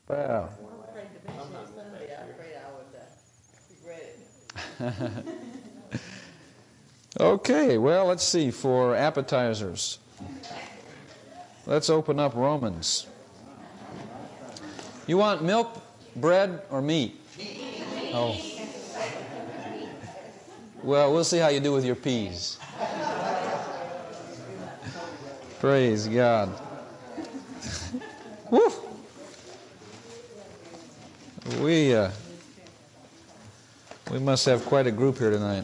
Well. I'm afraid to mention it Sunday. I'm afraid I would regret it. Okay, well, let's see. For appetizers, let's open up Romans. You want milk, bread, or meat? Oh. Well, we'll see how you do with your peas. Praise God. Woo! We must have quite a group here tonight.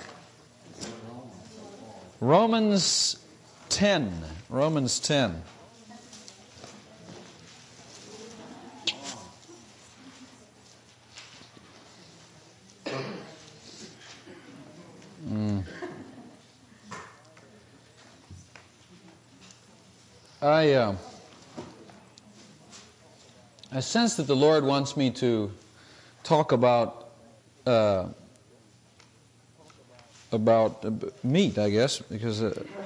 Romans 10. Romans 10. I sense that the Lord wants me to talk about meat, I guess, because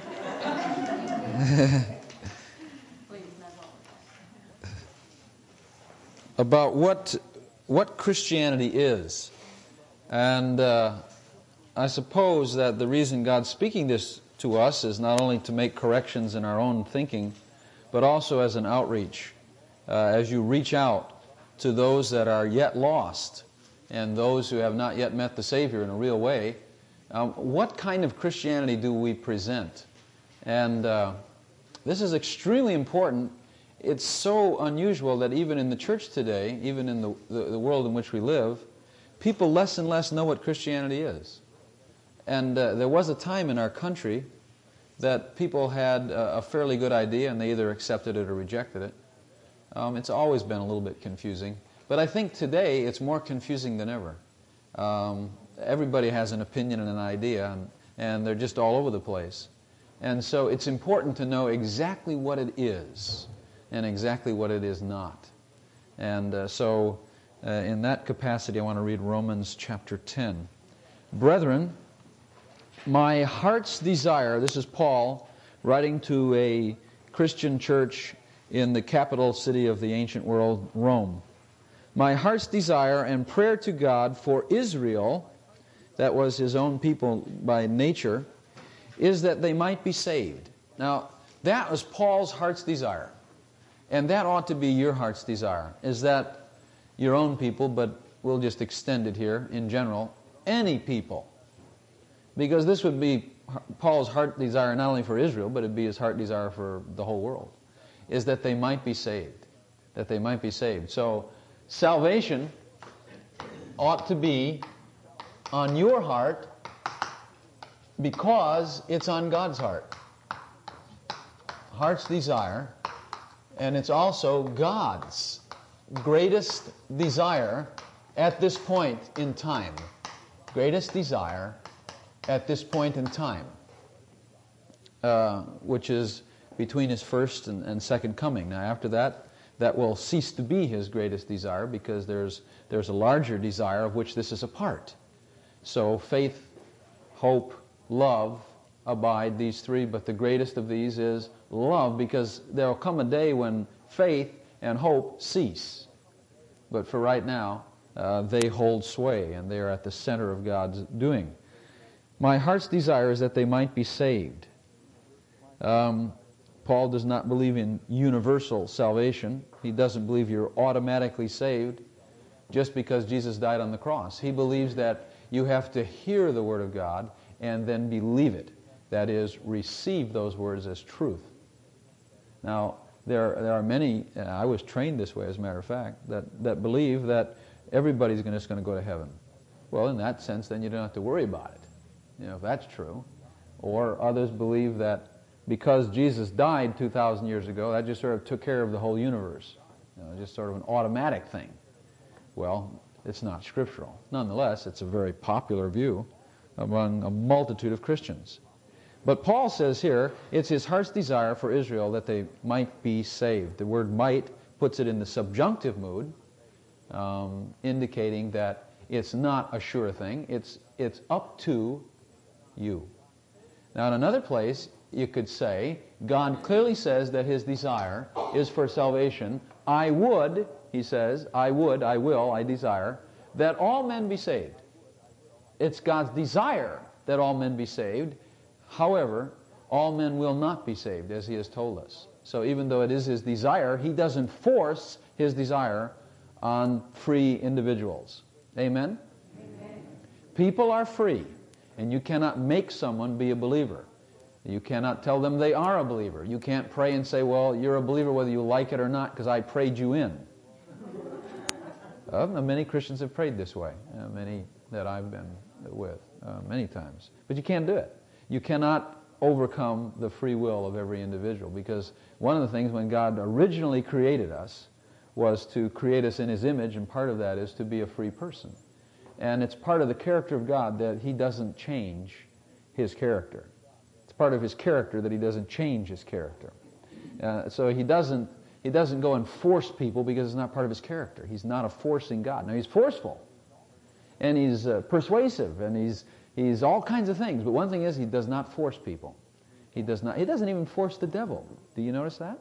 about what Christianity is. And I suppose that the reason God's speaking this to us is not only to make corrections in our own thinking, but also as an outreach. As you reach out to those that are yet lost and those who have not yet met the Savior in a real way, what kind of Christianity do we present? And this is extremely important. It's so unusual that even in the church today, even in the world in which we live, people less and less know what Christianity is. And there was a time in our country that people had a fairly good idea and they either accepted it or rejected it. It's always been a little bit confusing. But I think today it's more confusing than ever. Everybody has an opinion and an idea, and they're just all over the place. And so it's important to know exactly what it is and exactly what it is not. And so in that capacity, I want to read Romans chapter 10. Brethren, my heart's desire, this is Paul writing to a Christian church in the capital city of the ancient world, Rome. My heart's desire and prayer to God for Israel, that was his own people by nature, is that they might be saved. Now, that was Paul's heart's desire. And that ought to be your heart's desire, is that your own people, but we'll just extend it here in general, any people. Because this would be Paul's heart desire not only for Israel, but it'd be his heart desire for the whole world, is that they might be saved. That they might be saved. So, salvation ought to be on your heart because it's on God's heart. Heart's desire, and it's also God's greatest desire at this point in time. Greatest desire at this point in time, which is between his first and second coming. Now, after that, that will cease to be his greatest desire because there's a larger desire of which this is a part. So faith, hope, love abide, these three, but the greatest of these is love, because there will come a day when faith and hope cease. But for right now, they hold sway, and they are at the center of God's doing. My heart's desire is that they might be saved. Paul does not believe in universal salvation. He doesn't believe you're automatically saved just because Jesus died on the cross. He believes that you have to hear the Word of God and then believe it. That is, receive those words as truth. Now, there are many, I was trained this way as a matter of fact, that believe that everybody's just going to go to heaven. Well, in that sense, then you don't have to worry about it, if that's true. Or others believe that because Jesus died 2,000 years ago, that just sort of took care of the whole universe. Just sort of an automatic thing. Well, it's not scriptural. Nonetheless, it's a very popular view among a multitude of Christians. But Paul says here, it's his heart's desire for Israel that they might be saved. The word might puts it in the subjunctive mood, indicating that it's not a sure thing. It's up to you. Now, in another place, you could say, God clearly says that his desire is for salvation I would, he says, I would, I will, I desire, that all men be saved. It's God's desire that all men be saved. However, all men will not be saved, as he has told us. So even though it is his desire, he doesn't force his desire on free individuals. Amen? Amen. People are free, and you cannot make someone be a believer. You cannot tell them they are a believer. You can't pray and say, well, you're a believer whether you like it or not because I prayed you in. Many Christians have prayed this way, many that I've been with many times. But you can't do it. You cannot overcome the free will of every individual, because one of the things when God originally created us was to create us in his image, and part of that is to be a free person. And it's part of the character of God that he doesn't change his character. It's part of his character that he doesn't change his character. So he doesn't go and force people because it's not part of his character. He's not a forcing God. Now, he's forceful, and he's persuasive, and he's all kinds of things. But one thing is, he does not force people. He doesn't even force the devil. Do you notice that?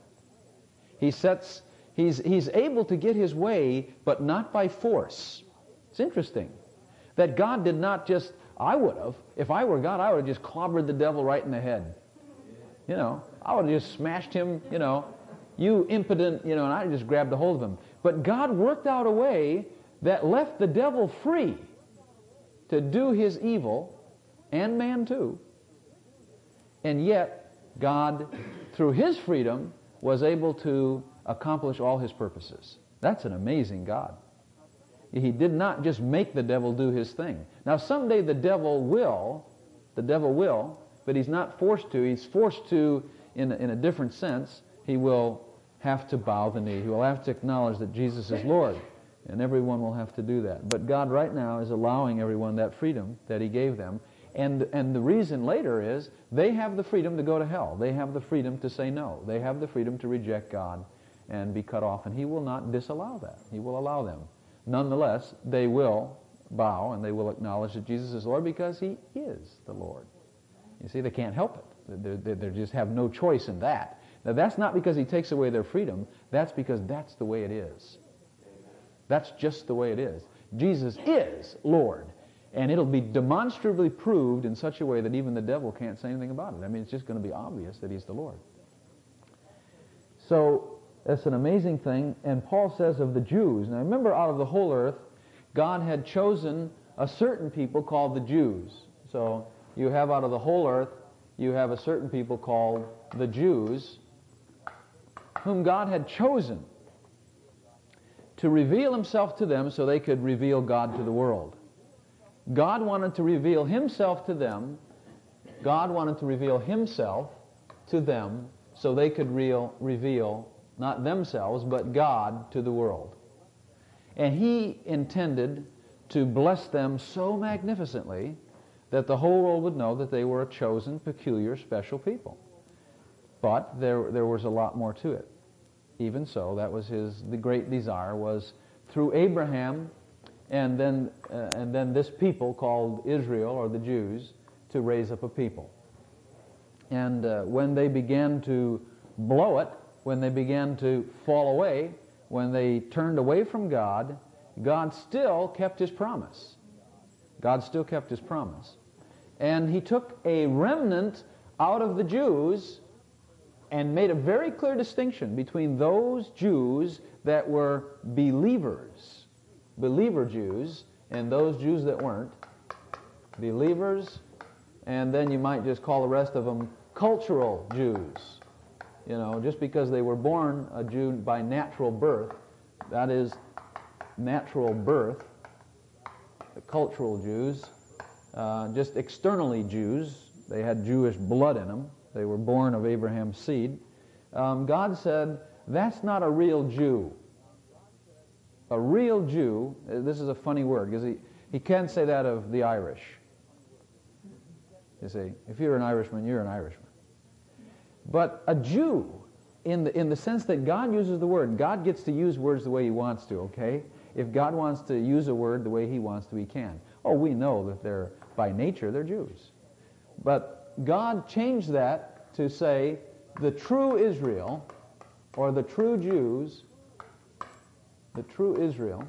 He's able to get his way, but not by force. It's interesting that God did not just, I would have, if I were God, I would have just clobbered the devil right in the head. I would have just smashed him, you impotent, and I just grabbed a hold of him. But God worked out a way that left the devil free to do his evil, and man too. And yet, God, through his freedom, was able to accomplish all his purposes. That's an amazing God. He did not just make the devil do his thing. Now, someday the devil will, but he's not forced to. He's forced to in a different sense. He will have to bow the knee. He will have to acknowledge that Jesus is Lord. And everyone will have to do that. But God right now is allowing everyone that freedom that he gave them. And the reason later is they have the freedom to go to hell. They have the freedom to say no. They have the freedom to reject God and be cut off. And he will not disallow that. He will allow them. Nonetheless, they will bow and they will acknowledge that Jesus is Lord because he is the Lord. You see, they can't help it. They just have no choice in that. Now, that's not because he takes away their freedom. That's because that's the way it is. That's just the way it is. Jesus is Lord. And it'll be demonstrably proved in such a way that even the devil can't say anything about it. I mean, it's just going to be obvious that he's the Lord. So, that's an amazing thing. And Paul says of the Jews, now remember, out of the whole earth, God had chosen a certain people called the Jews. So, you have out of the whole earth, you have a certain people called the Jews, whom God had chosen to reveal himself to them so they could reveal God to the world. God wanted to reveal himself to them. God wanted to reveal himself to them so they could reveal not themselves, but God to the world. And he intended to bless them so magnificently that the whole world would know that they were a chosen, peculiar, special people. But there was a lot more to it. Even so, that was the great desire was through Abraham and then this people called Israel, or the Jews, to raise up a people. And when they began to blow it, when they began to fall away, when they turned away from God, God still kept his promise. God still kept his promise. And he took a remnant out of the Jews and made a very clear distinction between those Jews that were believers, believer Jews, and those Jews that weren't. Believers, and then you might just call the rest of them cultural Jews. Just because they were born a Jew by natural birth, that is natural birth, the cultural Jews, just externally Jews, they had Jewish blood in them, they were born of Abraham's seed. God said, that's not a real Jew. A real Jew, this is a funny word, because he can't say that of the Irish. You see, if you're an Irishman, you're an Irishman. But a Jew, in the sense that God uses the word, God gets to use words the way he wants to, okay? If God wants to use a word the way he wants to, he can. Oh, we know that by nature, they're Jews. But God changed that to say the true Israel, or the true Jews, the true Israel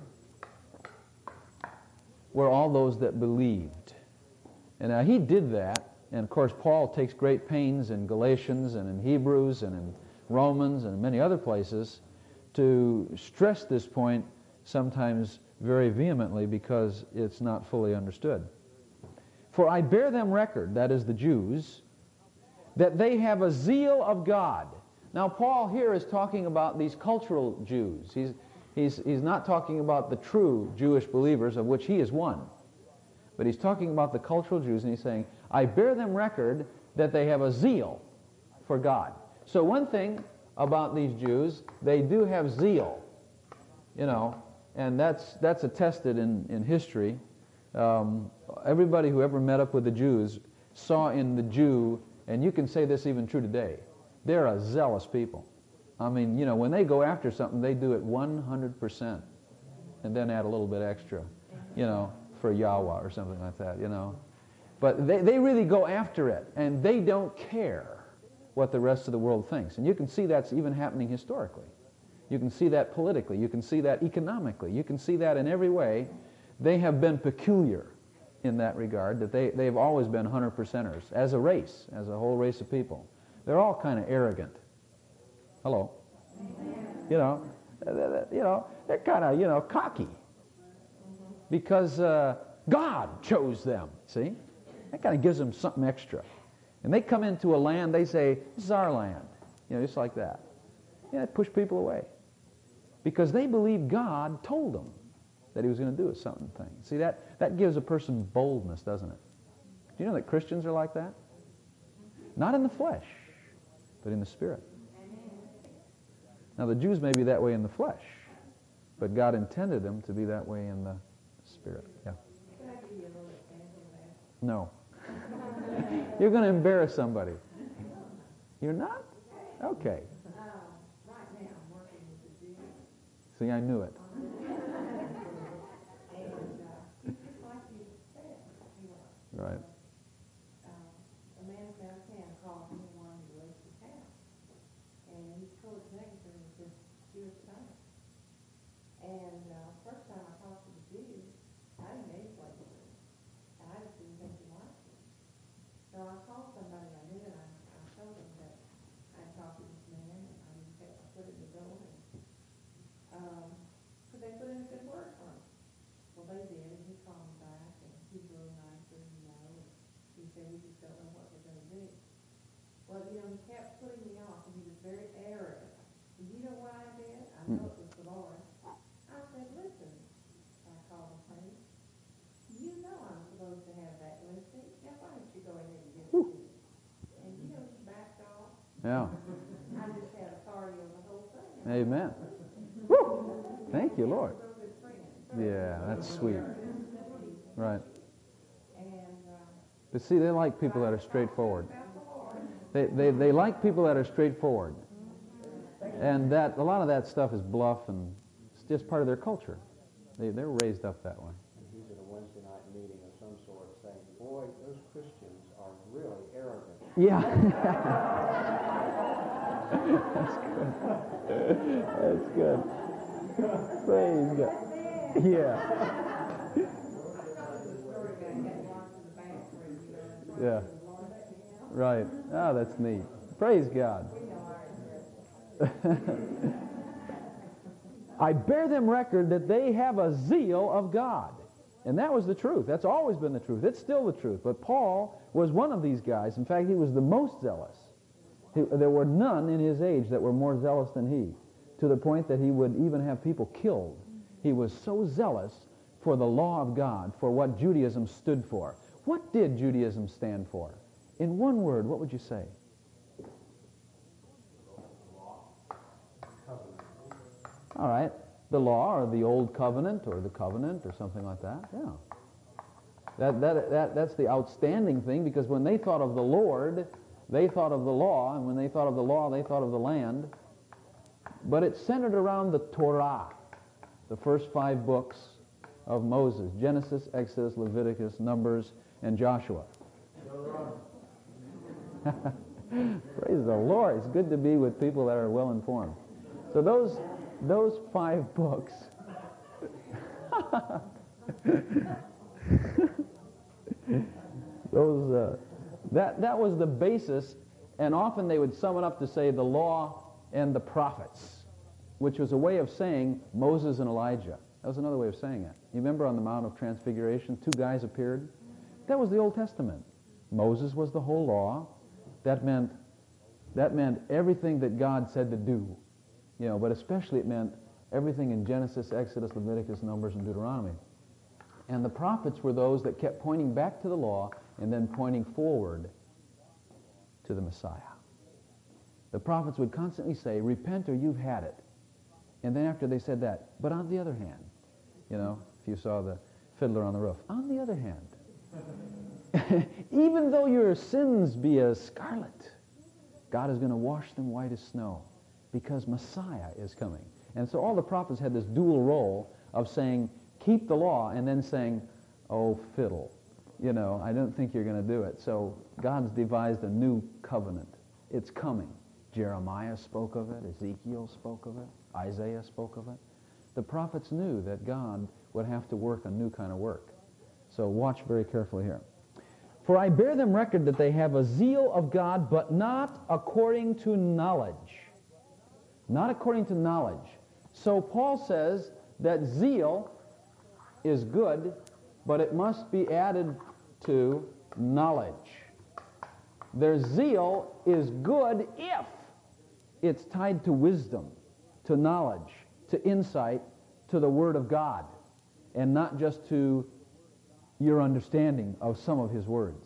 were all those that believed. And now he did that, and of course Paul takes great pains in Galatians and in Hebrews and in Romans and in many other places to stress this point, sometimes very vehemently, because it's not fully understood. For I bear them record, that is the Jews, that they have a zeal of God. Now Paul here is talking about these cultural Jews. He's not talking about the true Jewish believers, of which he is one. But he's talking about the cultural Jews, and he's saying, I bear them record that they have a zeal for God. So one thing about these Jews, they do have zeal, and that's attested in history. Everybody who ever met up with the Jews saw in the Jew, and you can say this even true today, they're a zealous people. I mean, when they go after something, they do it 100%, and then add a little bit extra, for Yahweh or something like that, But they really go after it, and they don't care what the rest of the world thinks. And you can see that's even happening historically. You can see that politically. You can see that economically. You can see that in every way. They have been peculiar in that regard, that they've always been 100%ers as a race, as a whole race of people. They're all kind of arrogant. Hello. They're kind of, cocky. Because God chose them, see? That kind of gives them something extra. And they come into a land, they say, this is our land. Just like that. It pushed people away. Because they believe God told them that he was going to do a something thing. See, that gives a person boldness, doesn't it? Do you know that Christians are like that? Not in the flesh, but in the spirit. Now, the Jews may be that way in the flesh, but God intended them to be that way in the spirit. Yeah. Can I give you a little example of that? No. You're going to embarrass somebody. You're not? Okay. Right now, I'm working with the Jews. See, I knew it. And just like you said, Right. a man from out of town called me and wanted to raise his house. And his co-executor was this Jewish guy. And first time I talked to the Jews, I didn't know any place with him. And I just didn't think he liked me. So I called somebody I knew, and I told them that I had talked to this man, and I didn't take my foot in the door. And could they put in a good word for him? Well, they did, and he called me back, and he's really nicer, and he said, we just don't know what we're going to do. Well, he kept putting me off, and he was very arrogant. And you know what I did? I know it was the Lord. I said, listen, I called him, honey, you know I'm supposed to have that listing. Now, why don't you go ahead and give it to me? And he backed off. Yeah. I just had authority on the whole thing. Amen. Woo! Thank you, Lord. Yeah, that's sweet. Right. But see, they like people that are straightforward. They like people that are straightforward. And a lot of that stuff is bluff, and it's just part of their culture. They're raised up that way. He's at a Wednesday night meeting of some sort saying, boy, those Christians are really arrogant. Yeah. That's good. Praise God. Yeah. Yeah. Right. Oh, that's neat. Praise God. I bear them record that they have a zeal of God. And that was the truth. That's always been the truth. It's still the truth. But Paul was one of these guys. In fact, he was the most zealous. There were none in his age that were more zealous than he, to the point that he would even have people killed. He was so zealous for the law of God, for what Judaism stood for. What did Judaism stand for? In one word, what would you say? All right. The law, or the old covenant, or the covenant, or something like that. Yeah. That's the outstanding thing, because when they thought of the Lord, they thought of the law, and when they thought of the law, they thought of the land. But it's centered around the Torah, the first 5 books of Moses: Genesis, Exodus, Leviticus, Numbers, and Joshua. Praise the Lord. It's good to be with people that are well informed. So those 5 books That was the basis, and often they would sum it up to say the law and the prophets, which was a way of saying Moses and Elijah. That was another way of saying it. You remember on the Mount of Transfiguration, 2 guys appeared? That was the Old Testament. Moses was the whole law. That meant everything that God said to do. But especially it meant everything in Genesis, Exodus, Leviticus, Numbers, and Deuteronomy. And the prophets were those that kept pointing back to the law and then pointing forward to the Messiah. The prophets would constantly say, repent or you've had it. And then after they said that, but on the other hand, if you saw the Fiddler on the Roof, on the other hand, even though your sins be as scarlet, God is going to wash them white as snow because Messiah is coming. And so all the prophets had this dual role of saying, keep the law, and then saying, oh, fiddle, I don't think you're going to do it. So God's devised a new covenant. It's coming. Jeremiah spoke of it. Ezekiel spoke of it. Isaiah spoke of it. The prophets knew that God would have to work a new kind of work. So watch very carefully here. For I bear them record that they have a zeal of God, but not according to knowledge. Not according to knowledge. So Paul says that zeal is good, but it must be added to knowledge. Their zeal is good if it's tied to wisdom, to knowledge, to insight, to the Word of God, and not just to your understanding of some of His words.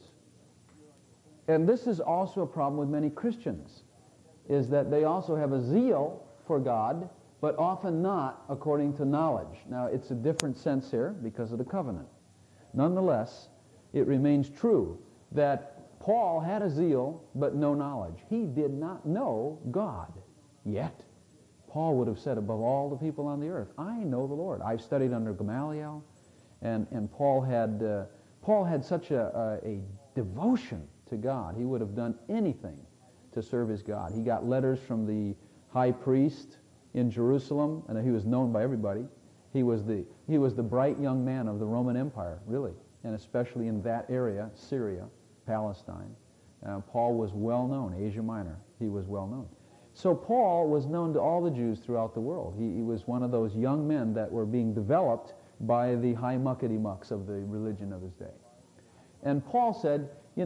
And this is also a problem with many Christians, is that they also have a zeal for God, but often not according to knowledge. Now, it's a different sense here because of the covenant. Nonetheless, it remains true that Paul had a zeal, but no knowledge. He did not know God yet. Paul would have said above all the people on the earth, I know the Lord. I've studied under Gamaliel, and Paul had such a devotion to God. He would have done anything to serve his God. He got letters from the high priest in Jerusalem, and he was known by everybody. He was the bright young man of the Roman Empire, really, and especially in that area, Syria, Palestine. Paul was well known, Asia Minor. He was well known. So Paul was known to all the Jews throughout the world. He was one of those young men that were being developed by the high muckety-mucks of the religion of his day. And Paul said,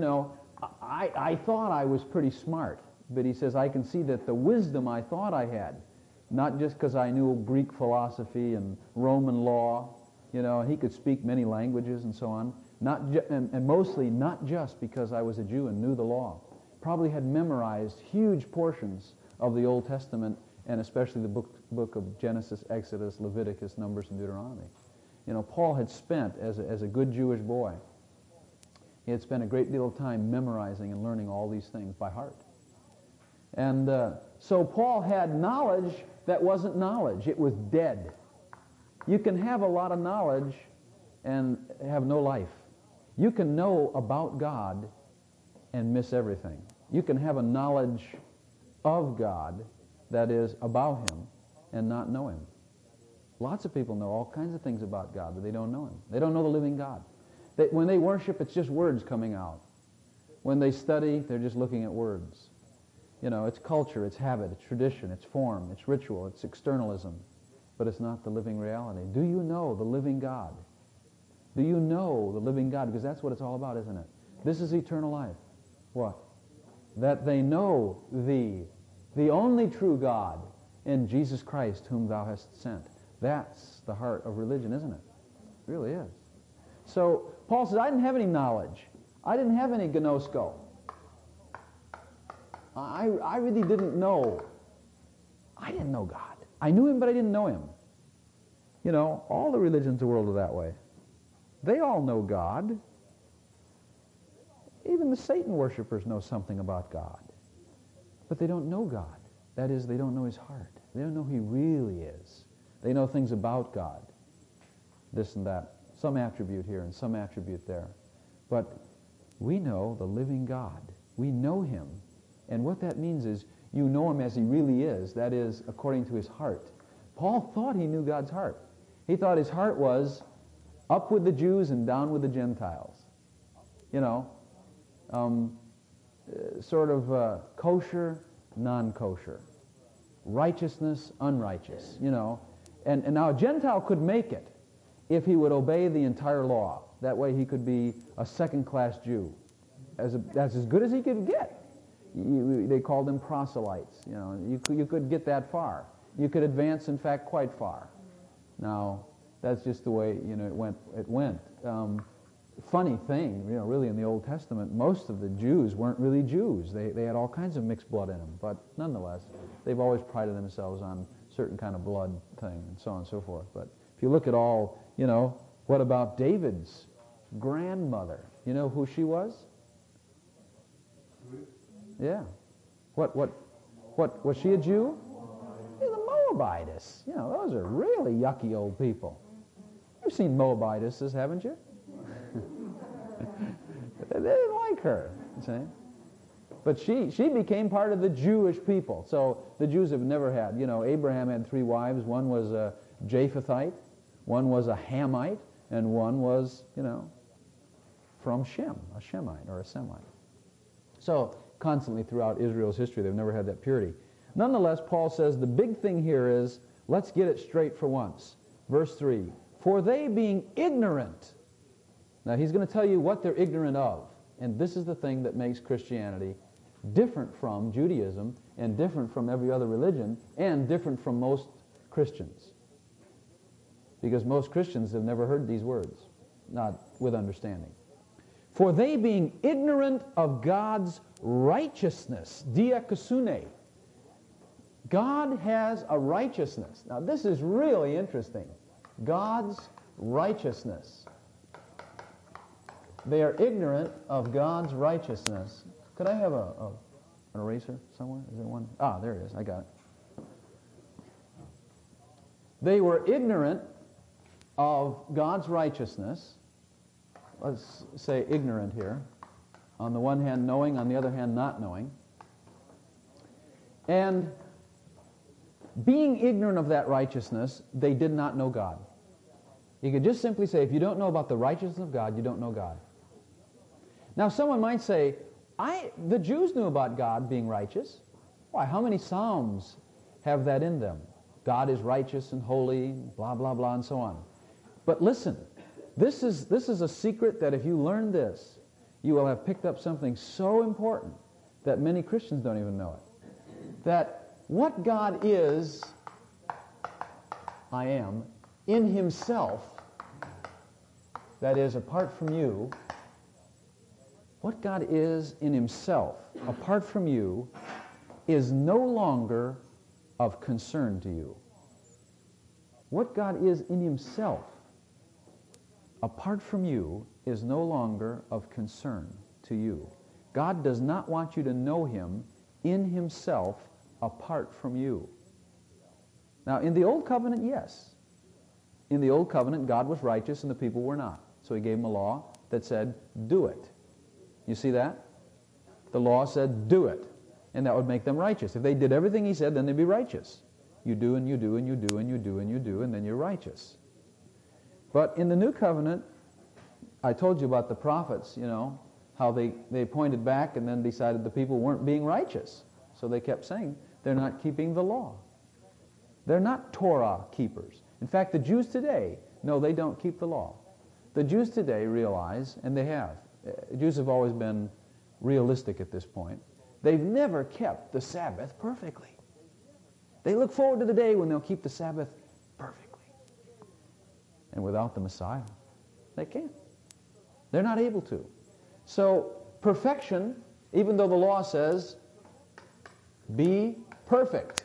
I thought I was pretty smart, but he says, I can see that the wisdom I thought I had, not just because I knew Greek philosophy and Roman law, he could speak many languages and so on, and mostly not just because I was a Jew and knew the law. Probably had memorized huge portions of the Old Testament, and especially the book of Genesis, Exodus, Leviticus, Numbers, and Deuteronomy. Paul had spent, as a good Jewish boy, he had spent a great deal of time memorizing and learning all these things by heart. And so Paul had knowledge that wasn't knowledge. It was dead. You can have a lot of knowledge and have no life. You can know about God and miss everything. You can have a knowledge of God, that is, about Him, and not know Him. Lots of people know all kinds of things about God, but they don't know Him. They don't know the living God. When they worship, it's just words coming out. When they study, they're just looking at words. It's culture, it's habit, it's tradition, it's form, it's ritual, it's externalism, but it's not the living reality. Do you know the living God? Do you know the living God? Because that's what it's all about, isn't it? This is eternal life. What? That they know Thee, the only true God, and Jesus Christ, whom Thou hast sent. That's the heart of religion, isn't it? It really is. So Paul says, I didn't have any knowledge. I didn't have any gnosko. I really didn't know. I didn't know God. I knew Him, but I didn't know Him. All the religions of the world are that way. They all know God. Even the Satan worshipers know something about God. But they don't know God. That is, they don't know His heart. They don't know who He really is. They know things about God. This and that. Some attribute here and some attribute there. But we know the living God. We know Him. And what that means is you know Him as He really is. That is, according to His heart. Paul thought he knew God's heart. He thought His heart was Up with the Jews and down with the Gentiles. You know, sort of kosher, non-kosher. Righteousness, unrighteous, you know. And now a Gentile could make it if he would obey the entire law. That way he could be a second-class Jew. That's as good as he could get. They called them proselytes. You know, you could get that far. You could advance, in fact, quite far. Now, that's just the way, you know, it went. Funny thing, you know, really in the Old Testament, most of the Jews weren't really Jews. They had all kinds of mixed blood in them. But nonetheless, they've always prided themselves on certain kind of blood thing and so on and so forth. But if you look at all, you know, what about David's grandmother? You know who she was? Yeah. What was she a Jew? She's a Moabitess. You know, those are really yucky old people. You've seen Moabitesses, haven't you? They didn't like her. See? But she became part of the Jewish people. So the Jews have never had, you know, Abraham had 3 wives. One was a Japhethite, one was a Hamite, and one was, you know, from Shem, a Shemite or a Semite. So constantly throughout Israel's history, they've never had that purity. Nonetheless, Paul says the big thing here is, let's get it straight for once. Verse 3, for they being ignorant. Now he's going to tell you what they're ignorant of. And this is the thing that makes Christianity different from Judaism and different from every other religion and different from most Christians. Because most Christians have never heard these words, not with understanding. For they being ignorant of God's righteousness, diakosune. God has a righteousness. Now this is really interesting. God's righteousness. They are ignorant of God's righteousness. Could I have an eraser somewhere? Is there one? Ah, there it is. I got it. They were ignorant of God's righteousness. Let's say ignorant here. On the one hand, knowing. On the other hand, not knowing. And being ignorant of that righteousness, they did not know God. You could just simply say, if you don't know about the righteousness of God, you don't know God. Now, someone might say, the Jews knew about God being righteous. Why, how many Psalms have that in them? God is righteous and holy, blah, blah, blah, and so on. But listen, this is a secret that if you learn this, you will have picked up something so important that many Christians don't even know it. That what God is, I am, in himself, that is, apart from you, what God is in himself, apart from you, is no longer of concern to you. What God is in himself, apart from you, is no longer of concern to you. God does not want you to know him in himself apart from you. Now, in the Old Covenant, yes. In the Old Covenant, God was righteous and the people were not. So he gave them a law that said, do it. You see that? The law said, do it. And that would make them righteous. If they did everything he said, then they'd be righteous. You do and you do and you do and you do and you do, and then you're righteous. But in the New Covenant, I told you about the prophets, you know, how they pointed back and then decided the people weren't being righteous. So they kept saying, they're not keeping the law. They're not Torah keepers. In fact, the Jews today, no, they don't keep the law. The Jews today realize, and they have, Jews have always been realistic at this point, they've never kept the Sabbath perfectly. They look forward to the day when they'll keep the Sabbath perfectly. And without the Messiah, they can't. They're not able to. So perfection, even though the law says, be perfect.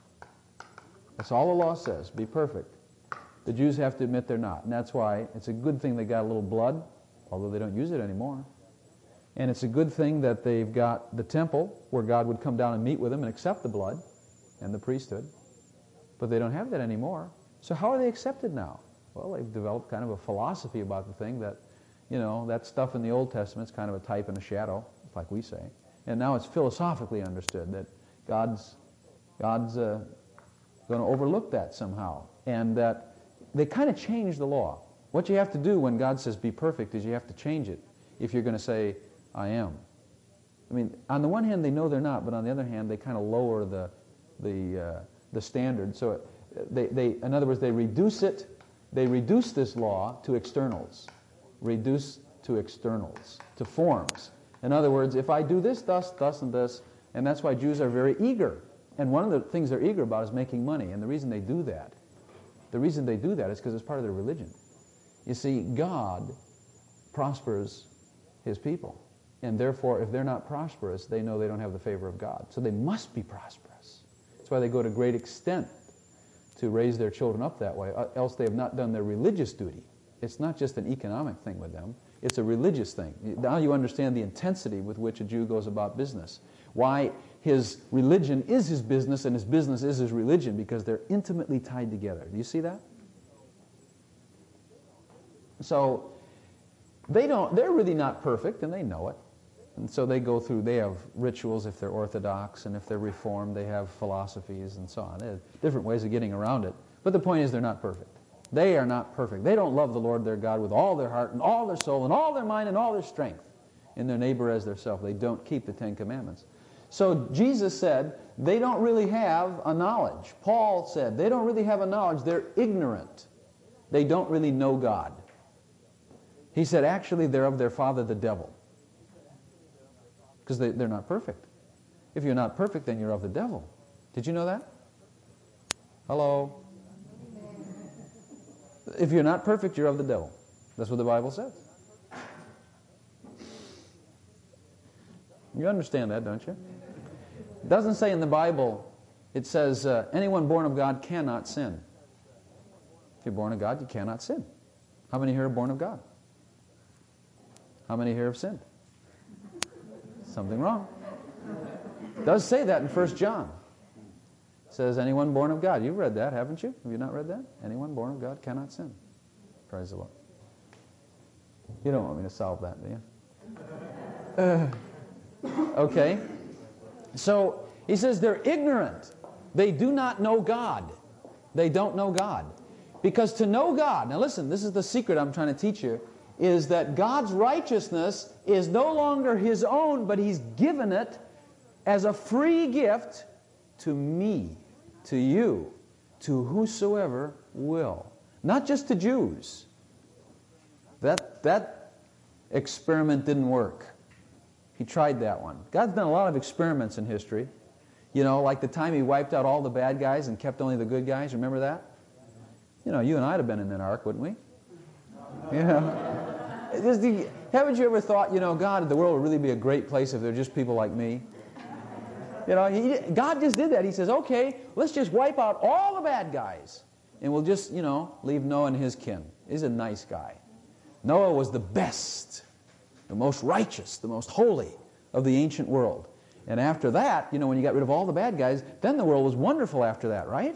That's all the law says, be perfect. The Jews have to admit they're not. And that's why it's a good thing they got a little blood, although they don't use it anymore. And it's a good thing that they've got the temple where God would come down and meet with them and accept the blood and the priesthood. But they don't have that anymore. So how are they accepted now? Well, they've developed kind of a philosophy about the thing that, you know, that stuff in the Old Testament is kind of a type and a shadow, like we say. And now it's philosophically understood that God's going to overlook that somehow. And that they kind of changed the law. What you have to do when God says be perfect is you have to change it if you're going to say, I am. I mean, on the one hand, they know they're not, but on the other hand, they kind of lower the standard. So in other words, they reduce this law to externals. Reduce to externals, to forms. In other words, if I do this, thus, and this, and that's why Jews are very eager. And one of the things they're eager about is making money. And the reason they do that is because it's part of their religion. You see, God prospers His people. And therefore, if they're not prosperous, they know they don't have the favor of God. So they must be prosperous. That's why they go to great extent to raise their children up that way, else they have not done their religious duty. It's not just an economic thing with them. It's a religious thing. Now you understand the intensity with which a Jew goes about business. Why his religion is his business and his business is his religion, because they're intimately tied together. Do you see that? So they're really not perfect, and they know it. And so they have rituals if they're Orthodox, and if they're Reformed, they have philosophies and so on. They have different ways of getting around it. But the point is they're not perfect. They are not perfect. They don't love the Lord their God with all their heart and all their soul and all their mind and all their strength, and their neighbor as their self. They don't keep the Ten Commandments. So Jesus said they don't really have a knowledge. Paul said they don't really have a knowledge. They're ignorant. They don't really know God. He said actually they're of their father the devil, because they're not perfect. If you're not perfect, then you're of the devil. Did you know that? Hello? If you're not perfect, you're of the devil. That's what the Bible says. You understand that, don't you? It doesn't say in the Bible, it says, anyone born of God cannot sin. If you're born of God, you cannot sin. How many here are born of God? How many here have sinned? Something wrong. It does say that in 1 John. It says, anyone born of God. You've read that, haven't you? Have you not read that? Anyone born of God cannot sin. Praise the Lord. You don't want me to solve that, do you? Okay. So, he says they're ignorant. They do not know God. They don't know God. Because to know God, now listen, this is the secret I'm trying to teach you, is that God's righteousness is no longer His own, but He's given it as a free gift to me, to you, to whosoever will. Not just to Jews. That experiment didn't work. He tried that one. God's done a lot of experiments in history. You know, like the time He wiped out all the bad guys and kept only the good guys. Remember that? You know, you and I would have been in that ark, wouldn't we? Yeah. Haven't you ever thought, you know, God, the world would really be a great place if there were just people like me? You know, God just did that. He says, okay, let's just wipe out all the bad guys, and we'll just, you know, leave Noah and his kin. He's a nice guy. Noah was the best, the most righteous, the most holy of the ancient world. And after that, you know, when you got rid of all the bad guys, then the world was wonderful after that, right?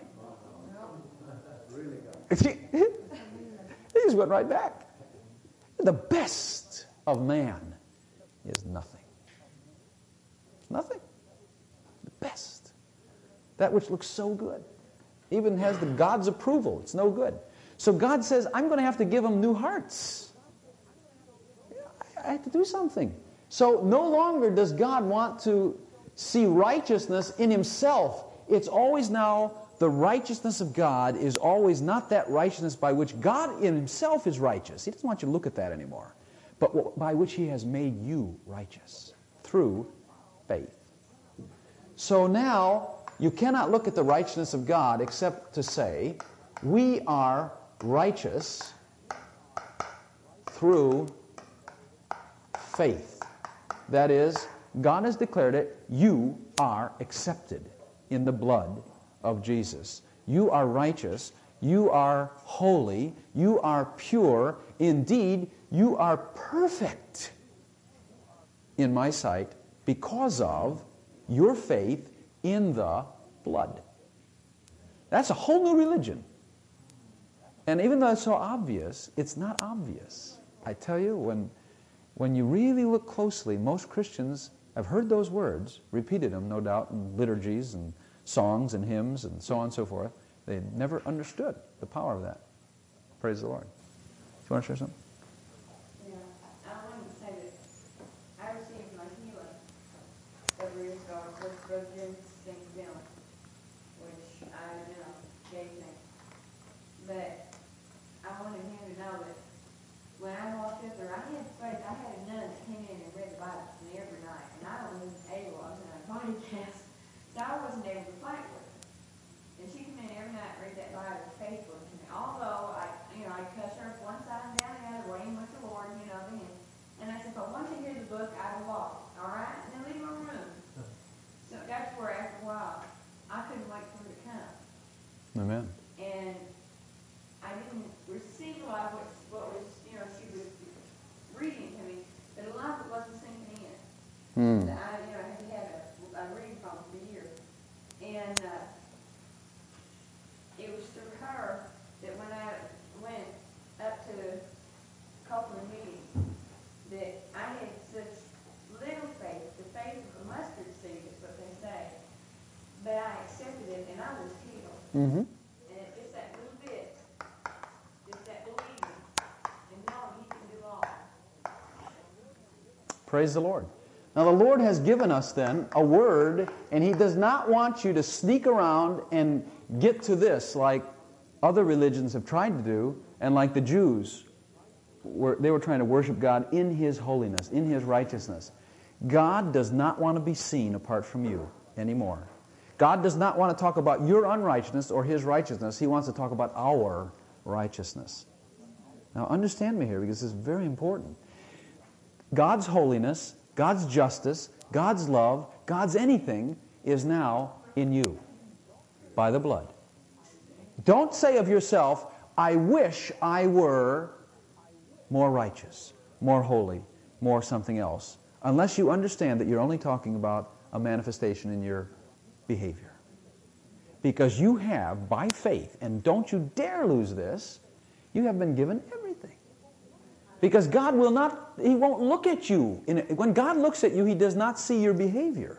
He just went right back. The best of man is nothing. Nothing. The best. That which looks so good. Even has the God's approval. It's no good. So God says, I'm going to have to give them new hearts. I have to do something. So no longer does God want to see righteousness in Himself. It's always now the righteousness of God is always not that righteousness by which God in Himself is righteous. He doesn't want you to look at that anymore. But by which He has made you righteous through faith. So now you cannot look at the righteousness of God except to say, we are righteous through faith. That is, God has declared it, you are accepted in the blood of Jesus. You are righteous. You are holy. You are pure. Indeed, you are perfect in my sight because of your faith in the blood. That's a whole new religion. And even though it's so obvious, it's not obvious. I tell you, when you really look closely, most Christians have heard those words, repeated them, no doubt, in liturgies and songs and hymns and so on and so forth. They never understood the power of that. Praise the Lord. you want to share something? Yeah, I wanted to say that I received my healing several years ago with Brother Jim's film, which I, gave me. But I wanted him to know that when I walked up there, I had faith. I had a nun that came in and read the Bible to me every night, and I wasn't able. I was in a body cast, so I wasn't able to fight with her. And she came in every night and read that Bible faithfully to me. Although I cussed her one side and down the other, waiting with the Lord, then. And I said, but once you hear the book, I will walk. All right, and then leave my room. So that's where after a while, I couldn't wait for her to come. Amen. And I didn't receive a lot of what was, she was reading to me, but a lot of it wasn't sinking in. I had had a reading problem for years. And it was through her that when I went up to the Copeland meeting, that I had such little faith, the faith of a mustard seed is what they say, but I accepted it and I was healed. Mm-hmm. And it's just that little bit, just that believing, and knowing He can do all. Praise the Lord. Now the Lord has given us then a word, and He does not want you to sneak around and get to this like other religions have tried to do, and like the Jews, they were trying to worship God in His holiness, in His righteousness. God does not want to be seen apart from you anymore. God does not want to talk about your unrighteousness or His righteousness. He wants to talk about our righteousness. Now understand me here, because this is very important. God's holiness, God's justice, God's love, God's anything is now in you by the blood. Don't say of yourself, I wish I were more righteous, more holy, more something else, unless you understand that you're only talking about a manifestation in your behavior. Because you have, by faith, and don't you dare lose this, you have been given everything. Because God will not, He won't look at you. When God looks at you, He does not see your behavior.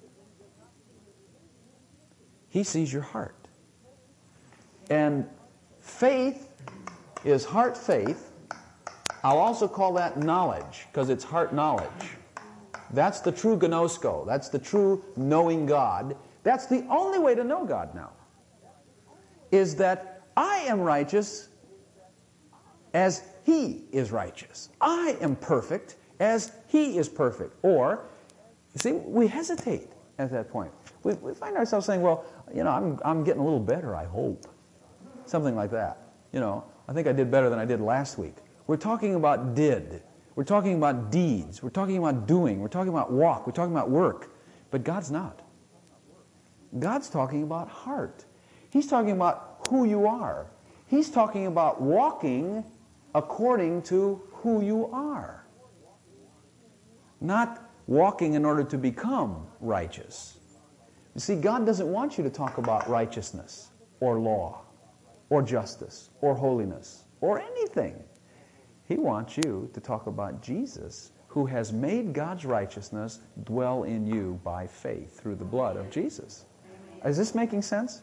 He sees your heart. And faith is heart faith. I'll also call that knowledge, because it's heart knowledge. That's the true gnosko. That's the true knowing God. That's the only way to know God now. Is that I am righteous as He is righteous. I am perfect as He is perfect. Or, you see, we hesitate at that point. We find ourselves saying, well, I'm getting a little better, I hope. Something like that. I think I did better than I did last week. We're talking about did. We're talking about deeds. We're talking about doing. We're talking about walk. We're talking about work. But God's not. God's talking about heart. He's talking about who you are. He's talking about walking according to who you are. Not walking in order to become righteous. You see, God doesn't want you to talk about righteousness or law or justice or holiness or anything. He wants you to talk about Jesus, who has made God's righteousness dwell in you by faith through the blood of Jesus. Is this making sense?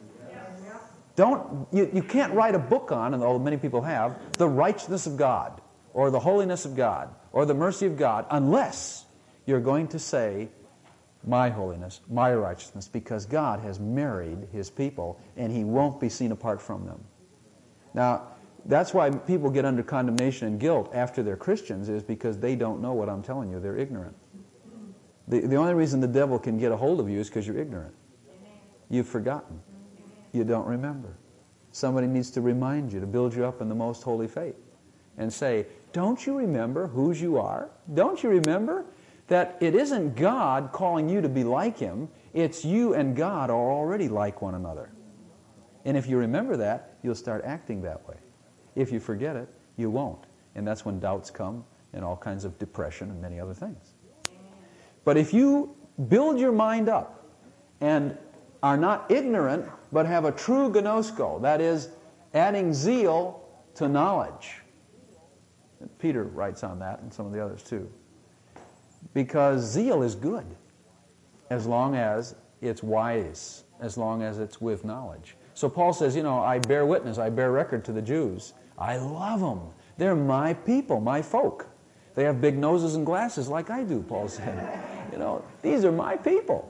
You can't write a book on, and although many people have, the righteousness of God or the holiness of God or the mercy of God unless you're going to say, my holiness, my righteousness, because God has married His people and He won't be seen apart from them. Now, that's why people get under condemnation and guilt after they're Christians, is because they don't know what I'm telling you. They're ignorant. The only reason the devil can get a hold of you is because you're ignorant. You've forgotten. You don't remember. Somebody needs to remind you, to build you up in the most holy faith and say, don't you remember whose you are? Don't you remember that it isn't God calling you to be like Him, it's you and God are already like one another. And if you remember that, you'll start acting that way. If you forget it, you won't. And that's when doubts come and all kinds of depression and many other things. But if you build your mind up and are not ignorant, but have a true gnosko, that is, adding zeal to knowledge. Peter writes on that, and some of the others too. Because zeal is good, as long as it's wise, as long as it's with knowledge. So Paul says, I bear witness, I bear record to the Jews. I love them. They're my people, my folk. They have big noses and glasses like I do, Paul said. These are my people,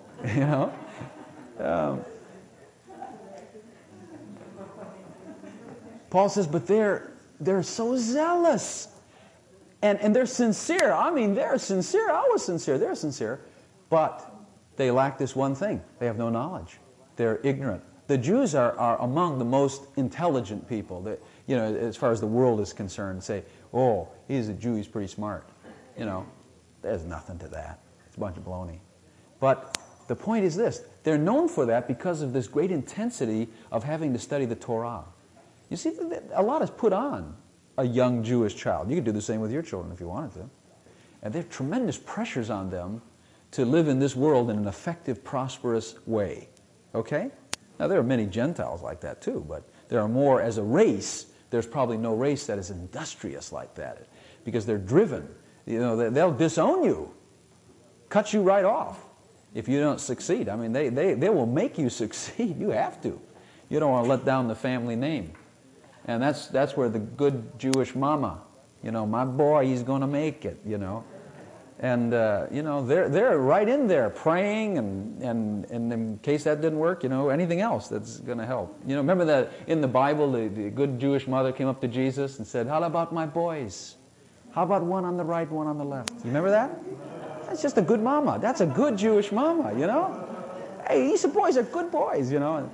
Paul says, but they're so zealous. And they're sincere. I mean, they're sincere. I was sincere. They're sincere. But they lack this one thing. They have no knowledge. They're ignorant. The Jews are among the most intelligent people that, as far as the world is concerned. Say, oh, he's a Jew, he's pretty smart. There's nothing to that. It's a bunch of baloney. But the point is this. They're known for that because of this great intensity of having to study the Torah. You see, a lot is put on a young Jewish child. You could do the same with your children if you wanted to. And there are tremendous pressures on them to live in this world in an effective, prosperous way. Okay? Now, there are many Gentiles like that too, but there are more as a race. There's probably no race that is industrious like that because they're driven. They'll disown you, cut you right off if you don't succeed. I mean, they will make you succeed. You have to. You don't want to let down the family name. And that's where the good Jewish mama, my boy, he's going to make it, And, they're right in there praying and in case that didn't work, anything else that's going to help. Remember that in the Bible, the good Jewish mother came up to Jesus and said, how about my boys? How about one on the right, one on the left? You remember that? That's just a good mama. That's a good Jewish mama, Hey, these boys are good boys,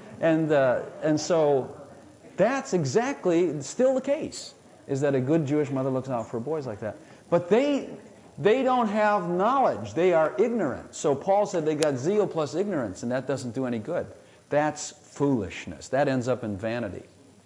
And so that's exactly still the case, is that a good Jewish mother looks out for boys like that. But they don't have knowledge. They are ignorant. So Paul said they got zeal plus ignorance, and that doesn't do any good. That's foolishness. That ends up in vanity.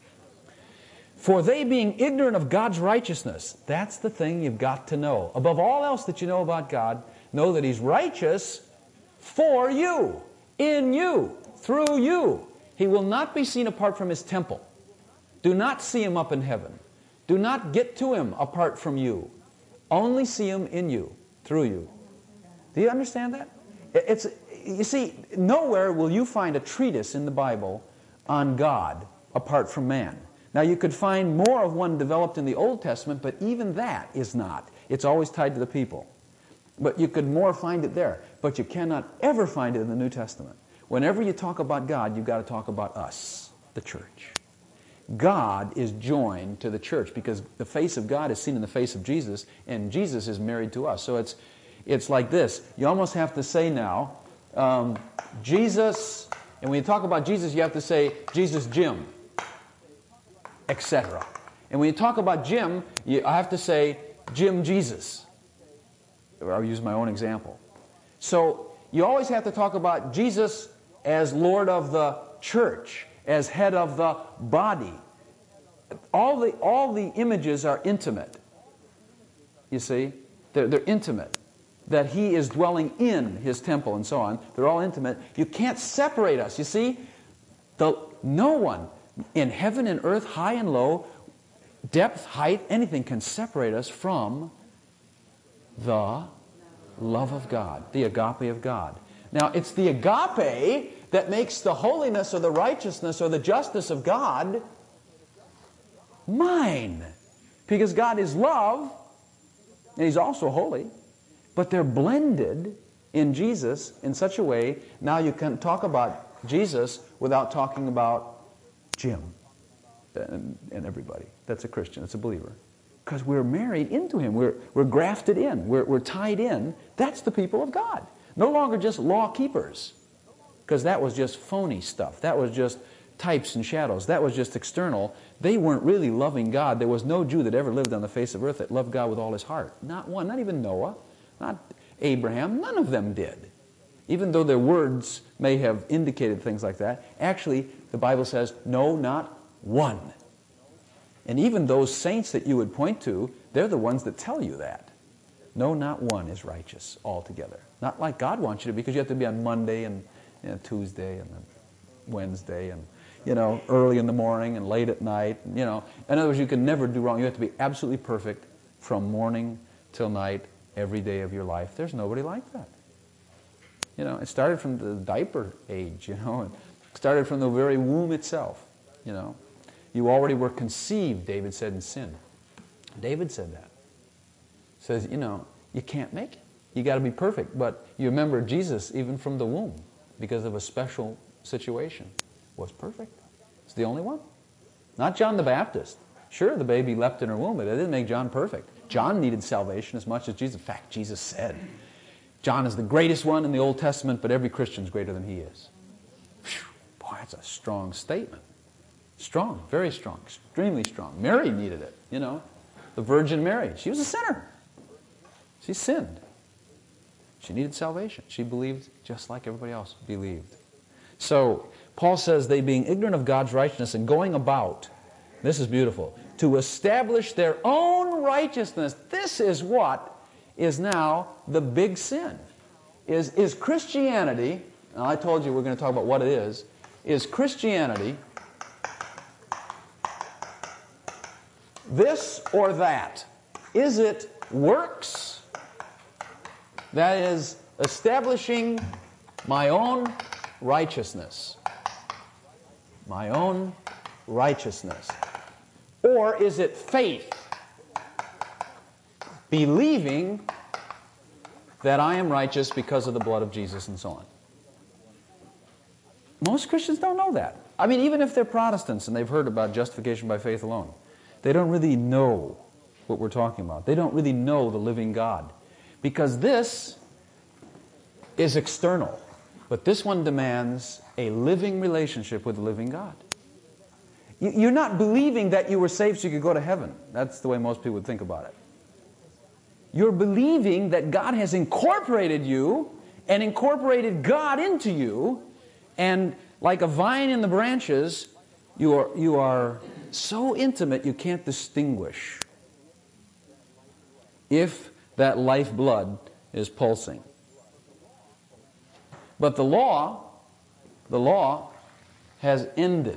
For they being ignorant of God's righteousness, that's the thing you've got to know. Above all else that you know about God, know that He's righteous for you, in you, through you. He will not be seen apart from His temple. Do not see Him up in heaven. Do not get to Him apart from you. Only see Him in you, through you. Do you understand that? You see, nowhere will you find a treatise in the Bible on God apart from man. Now, you could find more of one developed in the Old Testament, but even that is not. It's always tied to the people. But you could more find it there. But you cannot ever find it in the New Testament. Whenever you talk about God, you've got to talk about us, the church. God is joined to the church because the face of God is seen in the face of Jesus, and Jesus is married to us. So it's like this. You almost have to say now, Jesus, and when you talk about Jesus, you have to say, Jesus Jim, etc. And when you talk about Jim, I have to say, Jim Jesus. I'll use my own example. So you always have to talk about Jesus as Lord of the church, as head of the body. All the images are intimate. You see? They're intimate. That He is dwelling in His temple and so on. They're all intimate. You can't separate us. You see? No one in heaven and earth, high and low, depth, height, anything can separate us from the love of God, the agape of God. Now, it's the agape that makes the holiness or the righteousness or the justice of God mine. Because God is love, and He's also holy, but they're blended in Jesus in such a way, now you can talk about Jesus without talking about Jim and everybody that's a Christian, that's a believer. Because we're married into Him. We're grafted in. We're tied in. That's the people of God. No longer just law keepers. Because that was just phony stuff. That was just types and shadows. That was just external. They weren't really loving God. There was no Jew that ever lived on the face of earth that loved God with all his heart. Not one. Not even Noah. Not Abraham. None of them did. Even though their words may have indicated things like that, actually, the Bible says, no, not one. And even those saints that you would point to, they're the ones that tell you that. No, not one is righteous altogether. Not like God wants you to be, because you have to be on Monday and Tuesday and then Wednesday and, early in the morning and late at night. In other words, you can never do wrong. You have to be absolutely perfect from morning till night, every day of your life. There's nobody like that. It started from the diaper age, It started from the very womb itself, You already were conceived, David said, in sin. David said that. Says, you can't make it. You got to be perfect. But you remember Jesus, even from the womb, because of a special situation, was perfect. It's the only one. Not John the Baptist. Sure, the baby leapt in her womb, but it didn't make John perfect. John needed salvation as much as Jesus. In fact, Jesus said, John is the greatest one in the Old Testament, but every Christian's greater than he is. Whew, boy, that's a strong statement. Strong, very strong, extremely strong. Mary needed it, The Virgin Mary, she was a sinner. She sinned. She needed salvation. She believed just like everybody else believed. So, Paul says, they being ignorant of God's righteousness and going about, this is beautiful, to establish their own righteousness. This is what is now the big sin. Is Christianity, and I told you we're going to talk about what it is Christianity this or that? Is it works? That is establishing my own righteousness. My own righteousness. Or is it faith? Believing that I am righteous because of the blood of Jesus and so on. Most Christians don't know that. I mean, even if they're Protestants and they've heard about justification by faith alone, they don't really know what we're talking about. They don't really know the living God. Because this is external. But this one demands a living relationship with the living God. You're not believing that you were saved so you could go to heaven. That's the way most people would think about it. You're believing that God has incorporated you and incorporated God into you, and like a vine in the branches, you are so intimate you can't distinguish if that lifeblood is pulsing. But the law has ended.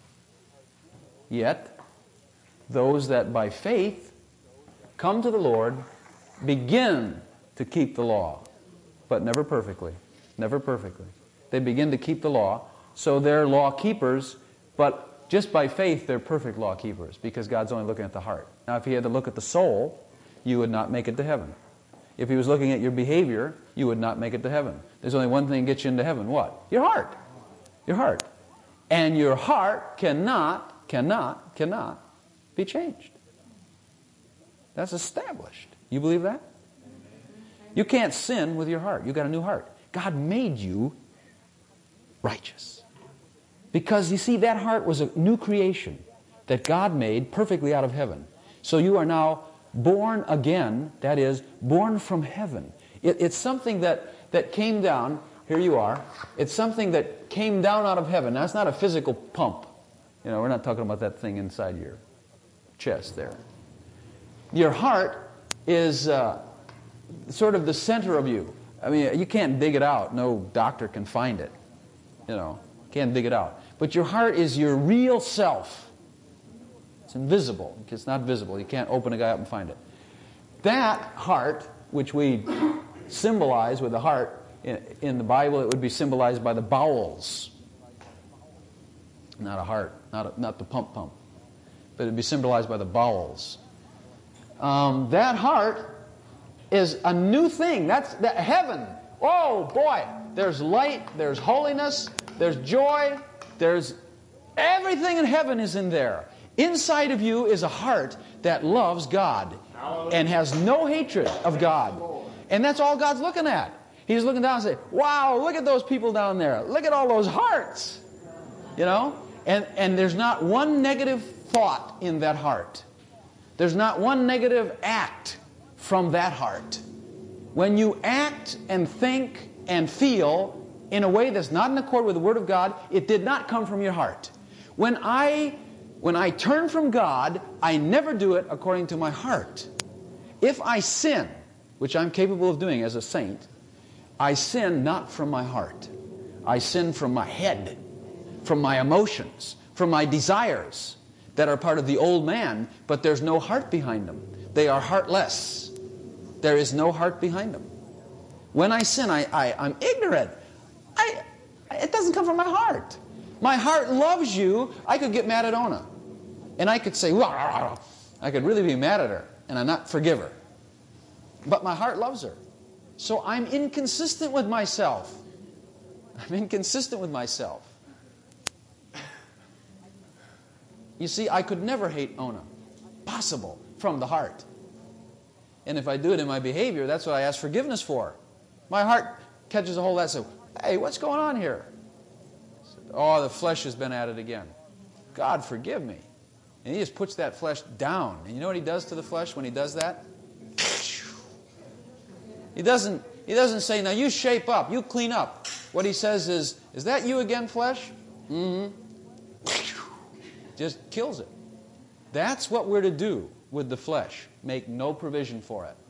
Yet, those that by faith come to the Lord begin to keep the law, but never perfectly. Never perfectly. They begin to keep the law, so they're law keepers, but just by faith they're perfect law keepers, because God's only looking at the heart. Now, if He had to look at the soul, you would not make it to heaven. If He was looking at your behavior, you would not make it to heaven. There's only one thing that gets you into heaven. What? Your heart. Your heart. And your heart cannot be changed. That's established. You believe that? You can't sin with your heart. You got a new heart. God made you righteous. Because you see, that heart was a new creation that God made perfectly out of heaven. So you are now born again, that is, born from heaven. It's something that came down. Here you are. It's something that came down out of heaven. Now, it's not a physical pump. We're not talking about that thing inside your chest there. Your heart is sort of the center of you. I mean, you can't dig it out. No doctor can find it. Can't dig it out. But your heart is your real self. It's invisible. It's not visible. You can't open a guy up and find it. That heart, which we symbolize with the heart, in the Bible it would be symbolized by the bowels. Not a heart, not the pump, but it would be symbolized by the bowels. That heart is a new thing. That's heaven. Oh boy, there's light, there's holiness, there's joy, there's everything in heaven is in there. Inside of you is a heart that loves God and has no hatred of God. And that's all God's looking at. He's looking down and saying, wow, look at those people down there. Look at all those hearts. And there's not one negative thought in that heart. There's not one negative act from that heart. When you act and think and feel in a way that's not in accord with the Word of God, it did not come from your heart. When I turn from God, I never do it according to my heart. If I sin, which I'm capable of doing as a saint, I sin not from my heart. I sin from my head, from my emotions, from my desires that are part of the old man, but there's no heart behind them. They are heartless. There is no heart behind them. When I sin, I'm ignorant. It doesn't come from my heart. My heart loves you. I could get mad at Ona. And I could say, I could really be mad at her and I'm not forgive her. But my heart loves her. So I'm inconsistent with myself. I'm inconsistent with myself. You see, I could never hate Ona. Possible. From the heart. And if I do it in my behavior, that's what I ask forgiveness for. My heart catches a hold of that and says, hey, what's going on here? Oh, the flesh has been at it again. God, forgive me. And he just puts that flesh down. And you know what he does to the flesh when he does that? He doesn't say, now you shape up, you clean up. What he says is that you again, flesh? Mm-hmm. Just kills it. That's what we're to do with the flesh. Make no provision for it.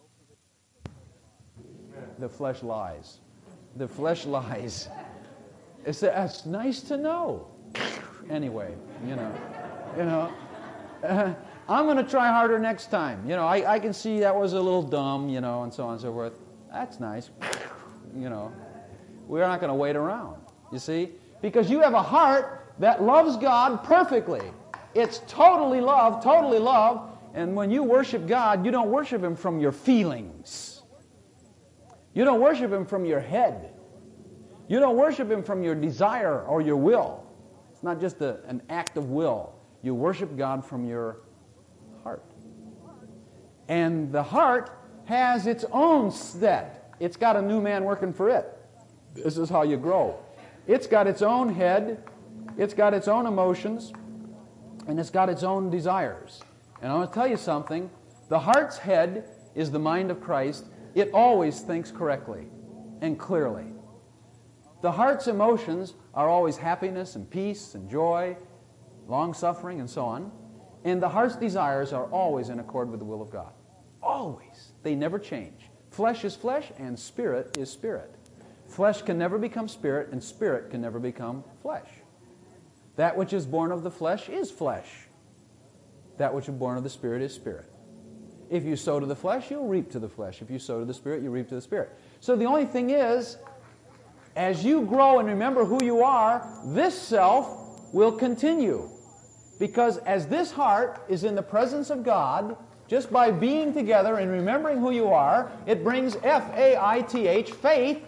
The flesh lies. The flesh lies. It's nice to know. Anyway, you know. I'm going to try harder next time. You know, I can see that was a little dumb, you know, and so on and so forth. That's nice. You know, we're not going to wait around, you see? Because you have a heart that loves God perfectly. It's totally love. And when you worship God, you don't worship Him from your feelings. You don't worship Him from your head. You don't worship Him from your desire or your will. It's not just an act of will. You worship God from your heart. And the heart has its own set. It's got a new man working for it. This is how you grow. It's got its own head. It's got its own emotions. And it's got its own desires. And I want to tell you something. The heart's head is the mind of Christ. It always thinks correctly and clearly. The heart's emotions are always happiness and peace and joy, long-suffering and so on. And the heart's desires are always in accord with the will of God. Always. They never change. Flesh is flesh and spirit is spirit. Flesh can never become spirit and spirit can never become flesh. That which is born of the flesh is flesh. That which is born of the Spirit is spirit. If you sow to the flesh, you'll reap to the flesh. If you sow to the Spirit, you reap to the Spirit. So the only thing is, as you grow and remember who you are, this self will continue. Because as this heart is in the presence of God, just by being together and remembering who you are, it brings F-A-I-T-H, faith,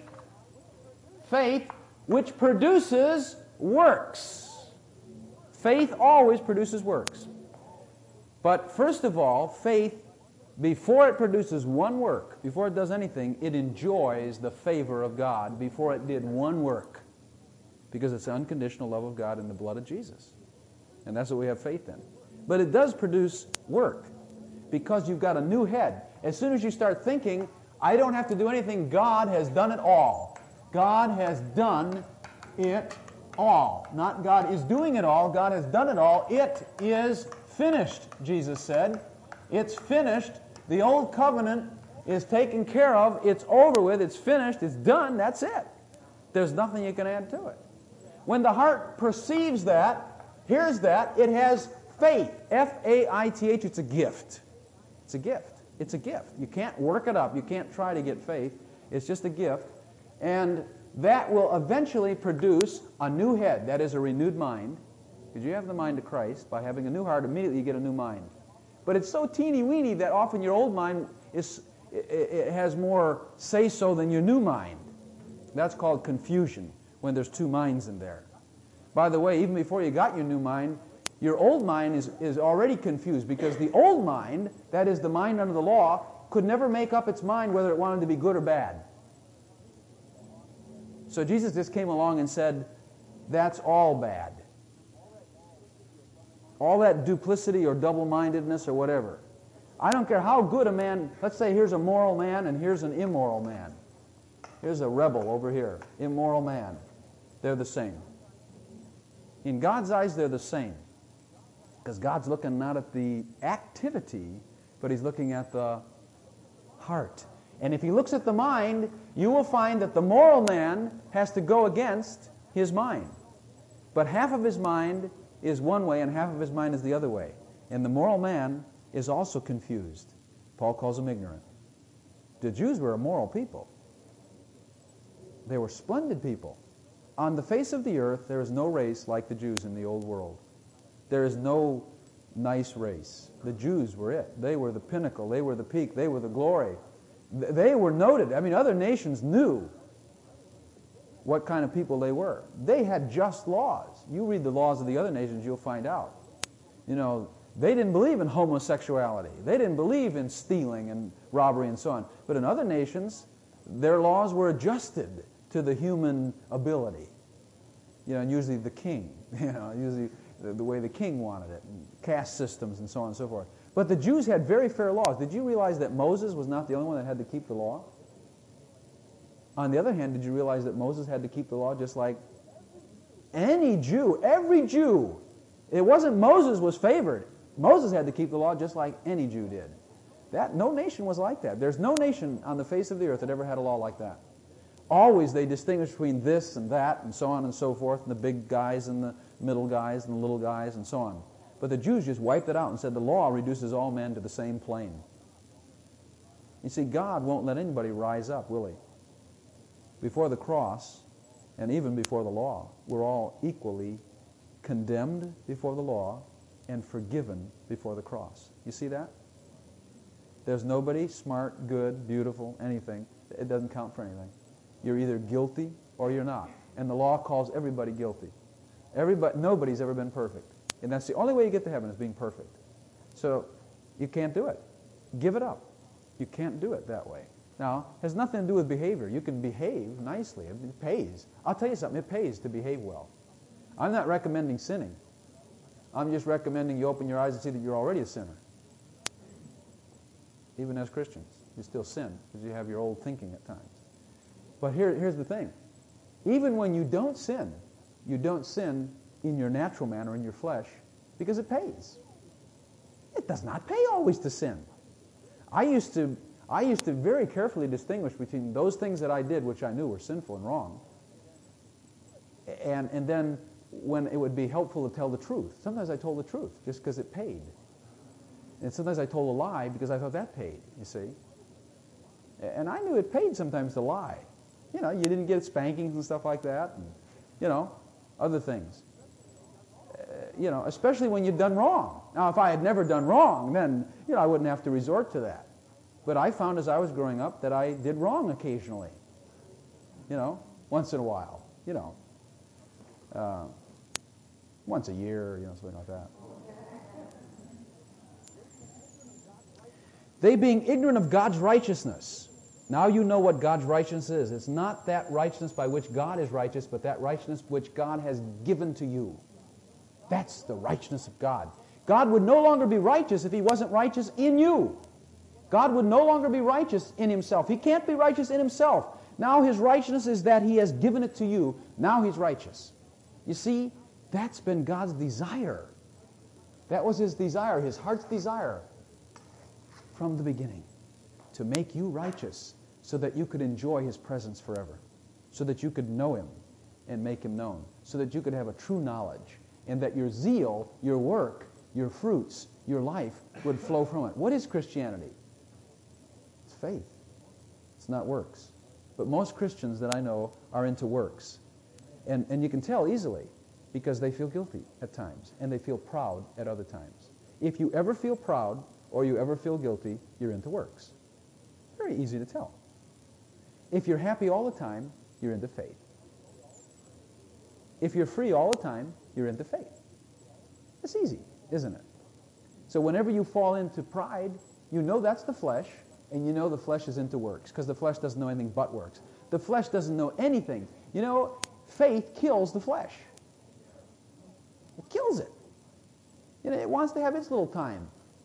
which produces works. Faith always produces works. But first of all, faith, before it produces one work, before it does anything, it enjoys the favor of God before it did one work. Because it's the unconditional love of God in the blood of Jesus. And that's what we have faith in. But it does produce work because you've got a new head. As soon as you start thinking, I don't have to do anything, God has done it all. God has done it all. Not God is doing it all, God has done it all. It is finished, Jesus said. It's finished. The old covenant is taken care of. It's over with. It's finished. It's done. That's it. There's nothing you can add to it. When the heart perceives that, hears that, it has faith. F-A-I-T-H. It's a gift. It's a gift. It's a gift. You can't work it up. You can't try to get faith. It's just a gift. And that will eventually produce a new head. That is a renewed mind. Because you have the mind of Christ. By having a new heart, immediately you get a new mind. But it's so teeny-weeny that often your old mind it has more say-so than your new mind. That's called confusion, when there's two minds in there. By the way, even before you got your new mind, your old mind is already confused, because the old mind, that is the mind under the law, could never make up its mind whether it wanted to be good or bad. So Jesus just came along and said, that's all bad. All that duplicity or double-mindedness or whatever. I don't care how good a man, let's say here's a moral man and here's an immoral man. Here's a rebel over here, immoral man. They're the same. In God's eyes, they're the same. Because God's looking not at the activity, but He's looking at the heart. And if He looks at the mind, you will find that the moral man has to go against his mind. But half of his mind is one way and half of his mind is the other way. And the moral man is also confused. Paul calls him ignorant. The Jews were a moral people. They were splendid people. On the face of the earth, there is no race like the Jews in the old world. There is no nice race. The Jews were it. They were the pinnacle. They were the peak. They were the glory. They were noted. I mean, other nations knew what kind of people they were. They had just laws. You read the laws of the other nations, you'll find out. You know, they didn't believe in homosexuality. They didn't believe in stealing and robbery and so on. But in other nations, their laws were adjusted to the human ability. You know, and usually the king, usually the way the king wanted it, and caste systems and so on and so forth. But the Jews had very fair laws. Did you realize that Moses was not the only one that had to keep the law? On the other hand, did you realize that Moses had to keep the law just like any Jew, every Jew? It wasn't Moses was favored. Moses had to keep the law just like any Jew did. No nation was like that. There's no nation on the face of the earth that ever had a law like that. Always they distinguished between this and that and so on and so forth, and the big guys and the middle guys and the little guys and so on. But the Jews just wiped it out and said the law reduces all men to the same plane. You see, God won't let anybody rise up, will He? Before the cross, and even before the law, we're all equally condemned before the law and forgiven before the cross. You see that? There's nobody smart, good, beautiful, anything. It doesn't count for anything. You're either guilty or you're not. And the law calls everybody guilty. Nobody's ever been perfect. And that's the only way you get to heaven is being perfect. So you can't do it. Give it up. You can't do it that way. Now, it has nothing to do with behavior. You can behave nicely. It pays. I'll tell you something. It pays to behave well. I'm not recommending sinning. I'm just recommending you open your eyes and see that you're already a sinner. Even as Christians, you still sin because you have your old thinking at times. But here's the thing. Even when you don't sin in your natural manner, in your flesh, because it pays. It does not pay always to sin. I used to very carefully distinguish between those things that I did which I knew were sinful and wrong, and then when it would be helpful to tell the truth. Sometimes I told the truth just because it paid. And sometimes I told a lie because I thought that paid, you see. And I knew it paid sometimes to lie. You know, you didn't get spankings and stuff like that, and, other things. Especially when you've done wrong. Now, if I had never done wrong, then, I wouldn't have to resort to that. But I found as I was growing up that I did wrong occasionally. Once in a while, once a year, something like that. They being ignorant of God's righteousness. Now you know what God's righteousness is. It's not that righteousness by which God is righteous, but that righteousness which God has given to you. That's the righteousness of God. God would no longer be righteous if He wasn't righteous in you. God would no longer be righteous in Himself. He can't be righteous in Himself. Now His righteousness is that He has given it to you. Now He's righteous. You see, that's been God's desire. That was His desire, His heart's desire from the beginning, to make you righteous so that you could enjoy His presence forever, so that you could know Him and make Him known, so that you could have a true knowledge, and that your zeal, your work, your fruits, your life would flow from it. What is Christianity? It's faith. It's not works. But most Christians that I know are into works. And you can tell easily because they feel guilty at times and they feel proud at other times. If you ever feel proud or you ever feel guilty, you're into works. Very easy to tell. If you're happy all the time, you're into faith. If you're free all the time, you're into faith. It's easy, isn't it? So whenever you fall into pride, you know that's the flesh, and you know the flesh is into works, because the flesh doesn't know anything but works. The flesh doesn't know anything. Faith kills the flesh. It kills it. It wants to have its little time.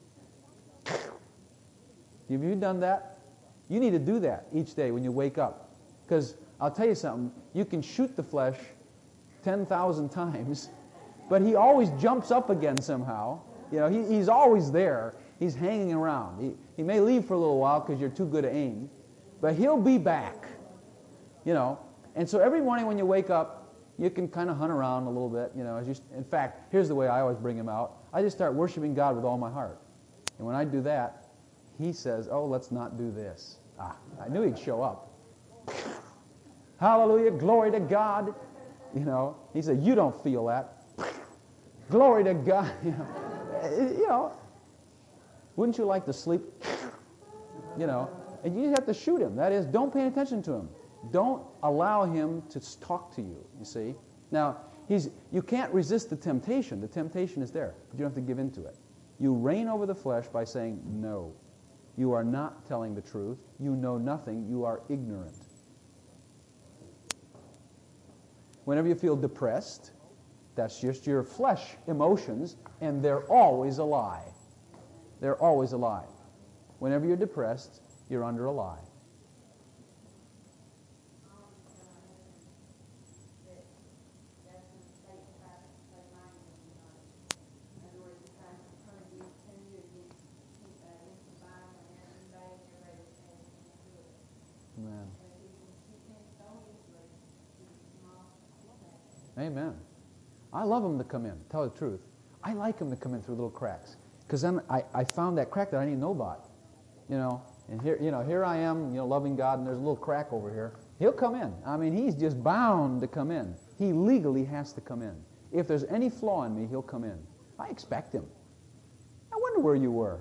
Have you done that? You need to do that each day when you wake up. Because I'll tell you something, you can shoot the flesh 10,000 times, but he always jumps up again somehow. He's always there. He's hanging around. He may leave for a little while because you're too good at aim, but he'll be back. And so every morning when you wake up, you can kind of hunt around a little bit. In fact, here's the way I always bring him out. I just start worshiping God with all my heart. And when I do that, he says, oh, let's not do this. I knew he'd show up. Hallelujah, glory to God. He said, you don't feel that. Glory to God. wouldn't you like to sleep? And you have to shoot him. That is, don't pay attention to him. Don't allow him to talk to you, you see. Now, you can't resist the temptation. The temptation is there, but you don't have to give in to it. You reign over the flesh by saying, no, you are not telling the truth. You know nothing. You are ignorant. Whenever you feel depressed, that's just your flesh emotions, and they're always a lie. They're always a lie. Whenever you're depressed, you're under a lie. Amen. Amen. I love them to come in, tell the truth. I like them to come in through little cracks, because then I found that crack that I didn't know about. And here I am, loving God, and there's a little crack over here. He'll come in. I mean, he's just bound to come in. He legally has to come in. If there's any flaw in me, he'll come in. I expect him. I wonder where you were.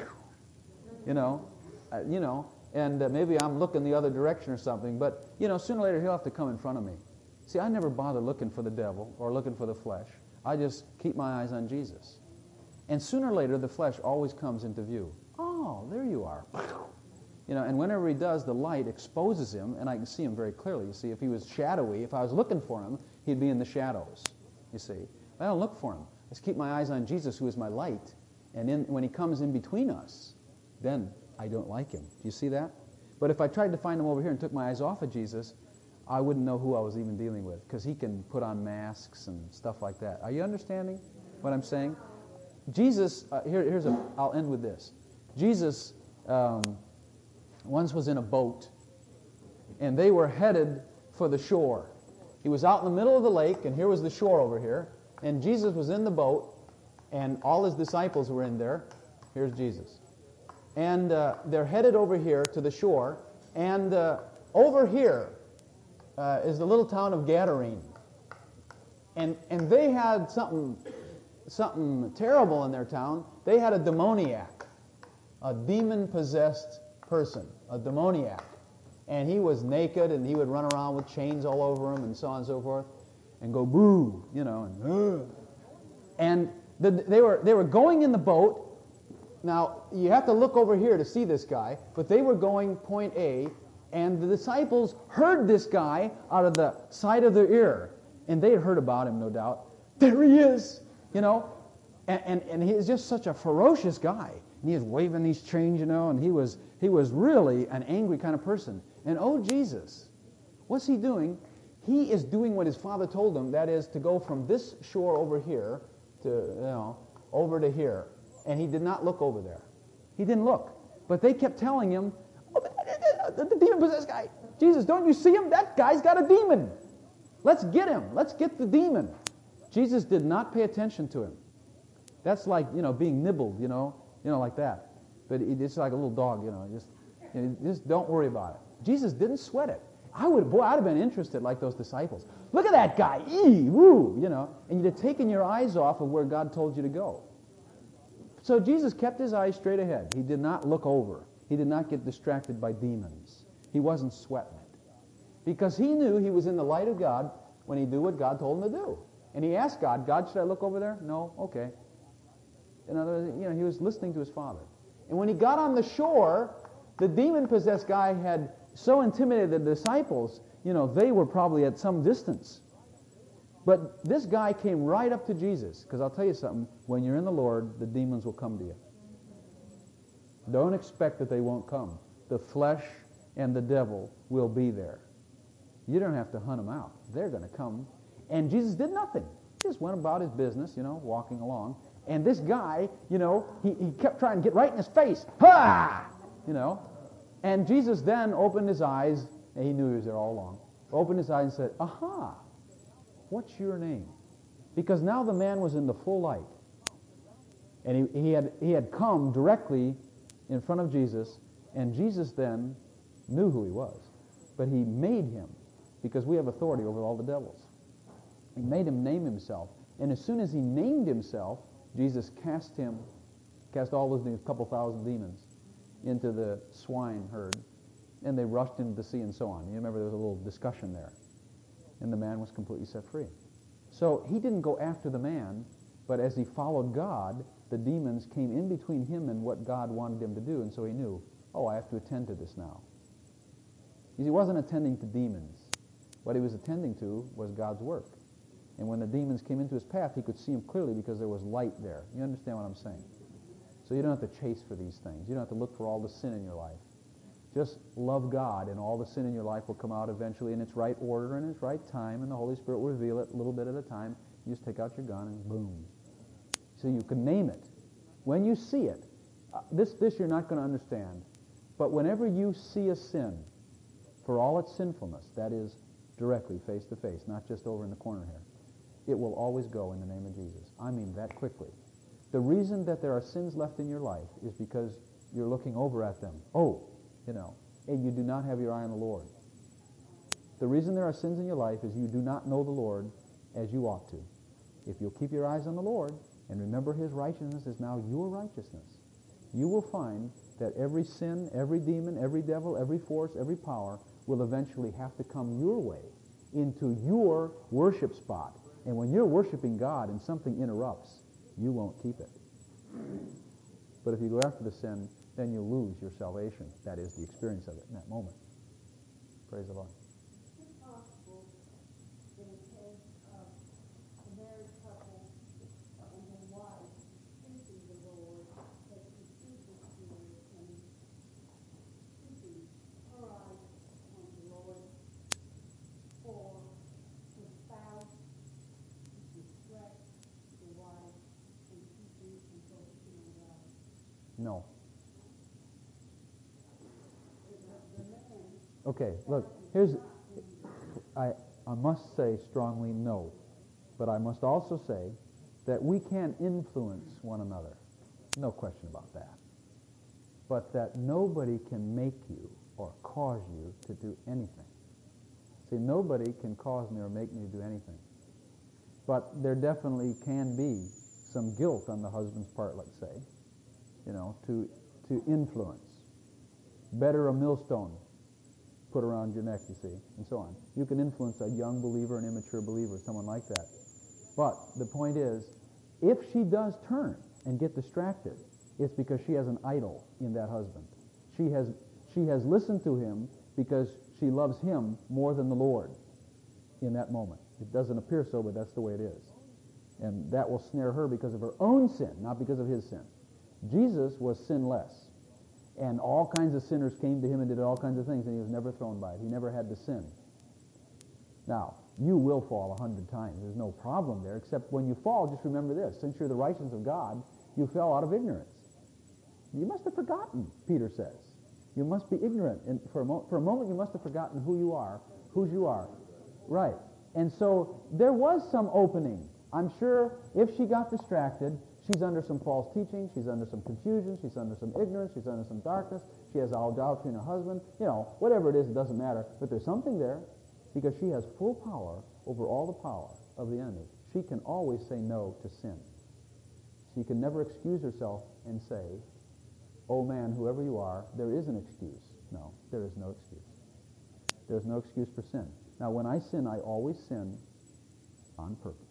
And maybe I'm looking the other direction or something, but, sooner or later he'll have to come in front of me. See, I never bother looking for the devil or looking for the flesh. I just keep my eyes on Jesus. And sooner or later, the flesh always comes into view. Oh, there you are. And whenever he does, the light exposes him, and I can see him very clearly. You see, if he was shadowy, if I was looking for him, he'd be in the shadows, you see. I don't look for him. I just keep my eyes on Jesus, who is my light. And when he comes in between us, then I don't like him. Do you see that? But if I tried to find him over here and took my eyes off of Jesus, I wouldn't know who I was even dealing with, because he can put on masks and stuff like that. Are you understanding what I'm saying? Jesus, I'll end with this. Jesus once was in a boat, and they were headed for the shore. He was out in the middle of the lake, and here was the shore over here, and Jesus was in the boat, and all his disciples were in there. Here's Jesus. And they're headed over here to the shore, and over here is the little town of Gadarene. And they had something terrible in their town. They had a demoniac, a demon-possessed person, a demoniac. And he was naked, and he would run around with chains all over him and so on and so forth, and go boo, and they were going in the boat. Now, you have to look over here to see this guy, but they were going point A, and the disciples heard this guy out of the side of their ear, and they had heard about him, no doubt. There he is, and he is just such a ferocious guy, and he is waving these chains, and he was really an angry kind of person. And oh, Jesus, what's he doing? He is doing what his father told him, that is to go from this shore over here to, over to here. And he did not look over there. He didn't look. But they kept telling him, the demon-possessed guy. Jesus, don't you see him? That guy's got a demon. Let's get him. Let's get the demon. Jesus did not pay attention to him. That's like, being nibbled, like that. But it's like a little dog, just don't worry about it. Jesus didn't sweat it. I'd have been interested like those disciples. Look at that guy. Woo, and you'd have taken your eyes off of where God told you to go. So Jesus kept his eyes straight ahead. He did not look over. He did not get distracted by demons. He wasn't sweating it. Because he knew he was in the light of God when he did what God told him to do. And he asked God, should I look over there? No? Okay. In other words, he was listening to his Father. And when he got on the shore, the demon-possessed guy had so intimidated the disciples, they were probably at some distance. But this guy came right up to Jesus, because I'll tell you something, when you're in the Lord, the demons will come to you. Don't expect that they won't come. The flesh and the devil will be there. You don't have to hunt them out. They're going to come. And Jesus did nothing. He just went about his business, walking along. And this guy, he kept trying to get right in his face. Ha! And Jesus then opened his eyes, and he knew he was there all along. Opened his eyes and said, aha! What's your name? Because now the man was in the full light. And he had come directly in front of Jesus, and Jesus then knew who he was. But he made him, because we have authority over all the devils. He made him name himself. And as soon as he named himself, Jesus cast all those demons, a couple thousand demons, into the swine herd, and they rushed into the sea and so on. You remember there was a little discussion there. And the man was completely set free. So he didn't go after the man, but as he followed God, the demons came in between him and what God wanted him to do, and so he knew, oh, I have to attend to this now. He wasn't attending to demons. What he was attending to was God's work. And when the demons came into his path, he could see them clearly because there was light there. You understand what I'm saying? So you don't have to chase for these things. You don't have to look for all the sin in your life. Just love God, and all the sin in your life will come out eventually in its right order and its right time, and the Holy Spirit will reveal it a little bit at a time. You just take out your gun and boom. So you can name it. When you see it, this you're not going to understand, but whenever you see a sin, for all its sinfulness, that is directly, face to face, not just over in the corner here, it will always go in the name of Jesus. I mean that quickly. The reason that there are sins left in your life is because you're looking over at them. And you do not have your eye on the Lord. The reason there are sins in your life is you do not know the Lord as you ought to. If you'll keep your eyes on the Lord and remember His righteousness is now your righteousness, you will find that every sin, every demon, every devil, every force, every power will eventually have to come your way into your worship spot. And when you're worshiping God and something interrupts, you won't keep it. But if you go after the sin, then you'll lose your salvation. That is the experience of it in that moment. Praise the Lord. Is it possible in the case of a married couple and their wife seeking the Lord, that she sees the Spirit and seeking her eyes on the Lord, or the spouse distracts the wife and keeping and focusing on God? No. Okay, look, I must say strongly no, but I must also say that we can influence one another. No question about that. But that nobody can make you or cause you to do anything. See, nobody can cause me or make me to do anything. But there definitely can be some guilt on the husband's part, let's say, to influence. Better a millstone put around your neck, you see, and so on. You can influence a young believer, an immature believer, someone like that. But the point is, if she does turn and get distracted, it's because she has an idol in that husband. She has listened to him because she loves him more than the Lord in that moment. It doesn't appear so, but that's the way it is. And that will snare her because of her own sin, not because of his sin. Jesus was sinless. And all kinds of sinners came to him and did all kinds of things, and he was never thrown by it. He never had to sin. Now, you will fall 100 times. There's no problem there, except when you fall, just remember this. Since you're the righteousness of God, you fell out of ignorance. You must have forgotten, Peter says. You must be ignorant. And for a moment, you must have forgotten who you are, whose you are. Right. And so there was some opening. I'm sure if she got distracted, she's under some false teaching, she's under some confusion, she's under some ignorance, she's under some darkness, she has idolatry in her husband, whatever it is, it doesn't matter. But there's something there because she has full power over all the power of the enemy. She can always say no to sin. She can never excuse herself and say, oh man, whoever you are, there is an excuse. No, there is no excuse. There's no excuse for sin. Now, when I sin, I always sin on purpose.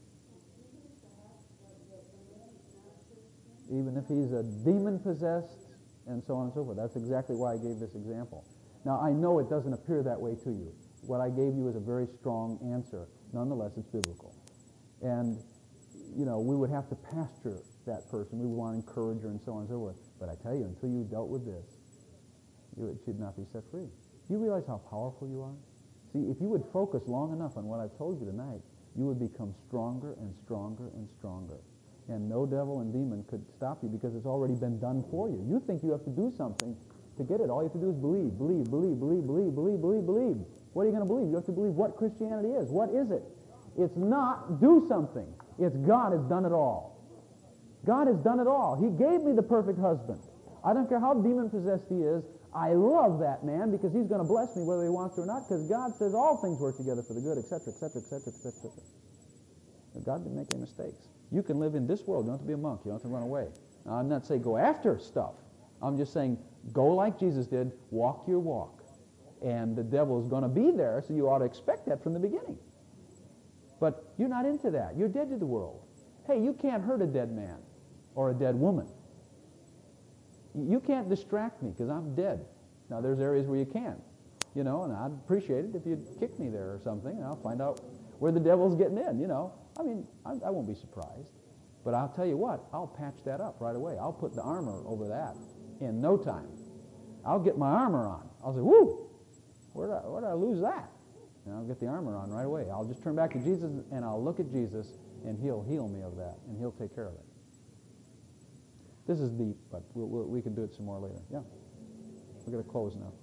Even if he's a demon-possessed and so on and so forth. That's exactly why I gave this example. Now, I know it doesn't appear that way to you. What I gave you is a very strong answer. Nonetheless, it's biblical. And, we would have to pastor that person. We would want to encourage her and so on and so forth. But I tell you, until you dealt with this, you should not be set free. Do you realize how powerful you are? See, if you would focus long enough on what I've told you tonight, you would become stronger and stronger and stronger. And no devil and demon could stop you because it's already been done for you. You think you have to do something to get it. All you have to do is believe, believe, believe, believe, believe, believe, believe, believe. What are you going to believe? You have to believe what Christianity is. What is it? It's not do something. It's God has done it all. God has done it all. He gave me the perfect husband. I don't care how demon-possessed he is. I love that man because he's going to bless me whether he wants to or not because God says all things work together for the good, etc., etc., etc., etc., etc. God didn't make any mistakes. You can live in this world. You don't have to be a monk. You don't have to run away. Now, I'm not saying go after stuff. I'm just saying go like Jesus did. Walk your walk. And the devil is going to be there, so you ought to expect that from the beginning. But you're not into that. You're dead to the world. Hey, you can't hurt a dead man or a dead woman. You can't distract me because I'm dead. Now, there's areas where you can, you know, and I'd appreciate it if you'd kick me there or something, and I'll find out where the devil's getting in, you know. I mean, I won't be surprised. But I'll tell you what, I'll patch that up right away. I'll put the armor over that in no time. I'll get my armor on. I'll say, whoo, where did I lose that? And I'll get the armor on right away. I'll just turn back to Jesus, and I'll look at Jesus, and he'll heal me of that, and he'll take care of it. This is deep, but we can do it some more later. Yeah. We're going to close now.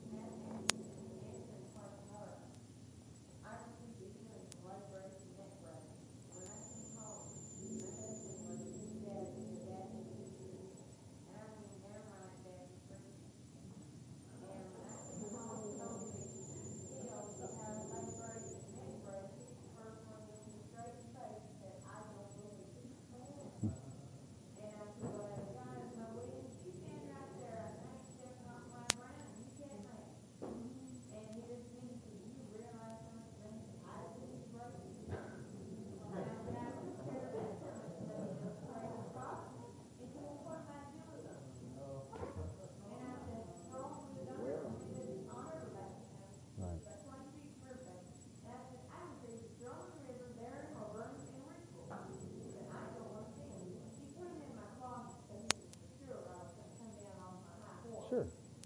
Sure.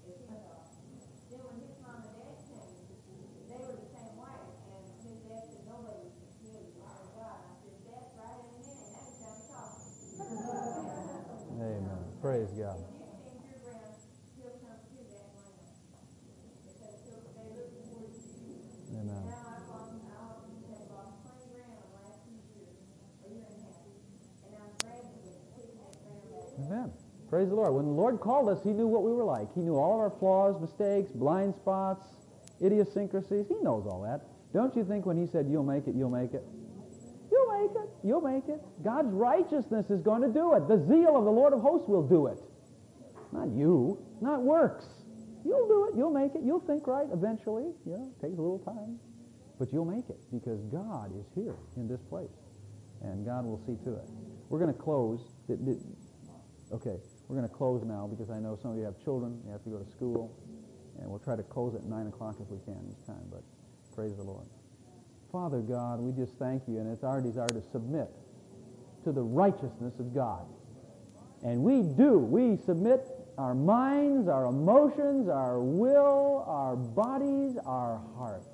Amen. Praise God. Amen. Amen. Praise the Lord. When the Lord called us, He knew what we were like. He knew all of our flaws, mistakes, blind spots, idiosyncrasies. He knows all that. Don't you think when He said, you'll make it, you'll make it? You'll make it. You'll make it. God's righteousness is going to do it. The zeal of the Lord of hosts will do it. Not you. Not works. You'll do it. You'll make it. You'll think right eventually. You know, it takes a little time. But you'll make it because God is here in this place. And God will see to it. We're going to close. Okay, we're going to close now because I know some of you have children. You have to go to school. And we'll try to close at 9 o'clock if we can this time. But praise the Lord. Father God, we just thank you. And it's our desire to submit to the righteousness of God. And we do. We submit our minds, our emotions, our will, our bodies, our hearts.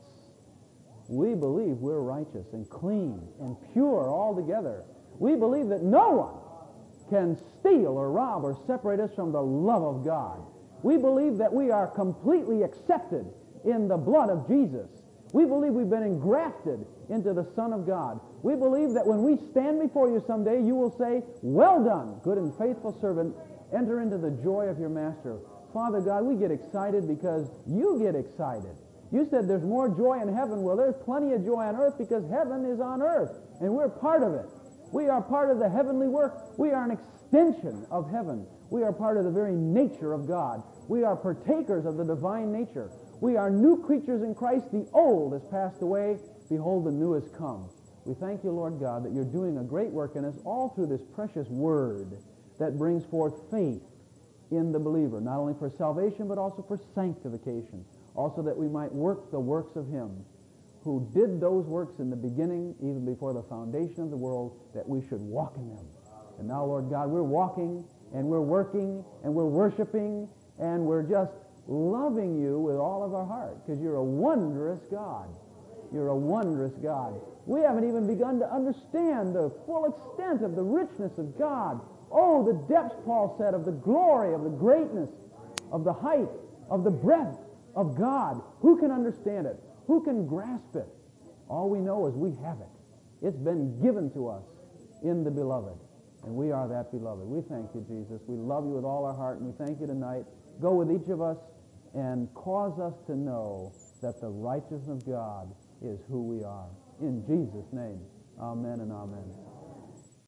We believe we're righteous and clean and pure altogether. We believe that no one can steal or rob or separate us from the love of God. We believe that we are completely accepted in the blood of Jesus. We believe we've been engrafted into the Son of God. We believe that when we stand before you someday, you will say, well done, good and faithful servant. Enter into the joy of your master. Father God, we get excited because you get excited. You said there's more joy in heaven. Well, there's plenty of joy on earth because heaven is on earth, and we're part of it. We are part of the heavenly work. We are an extension of heaven. We are part of the very nature of God. We are partakers of the divine nature. We are new creatures in Christ. The old has passed away. Behold, the new has come. We thank you, Lord God, that you're doing a great work in us all through this precious word that brings forth faith in the believer, not only for salvation, but also for sanctification, also that we might work the works of him who did those works in the beginning, even before the foundation of the world, that we should walk in them. And now, Lord God, we're walking, and we're working, and we're worshiping, and we're just loving you with all of our heart, because you're a wondrous God. You're a wondrous God. We haven't even begun to understand the full extent of the richness of God. Oh, the depths, Paul said, of the glory, of the greatness, of the height, of the breadth of God. Who can understand it? Who can grasp it? All we know is we have it. It's been given to us in the beloved. And we are that beloved. We thank you, Jesus. We love you with all our heart, and we thank you tonight. Go with each of us and cause us to know that the righteousness of God is who we are. In Jesus' name, Amen and amen.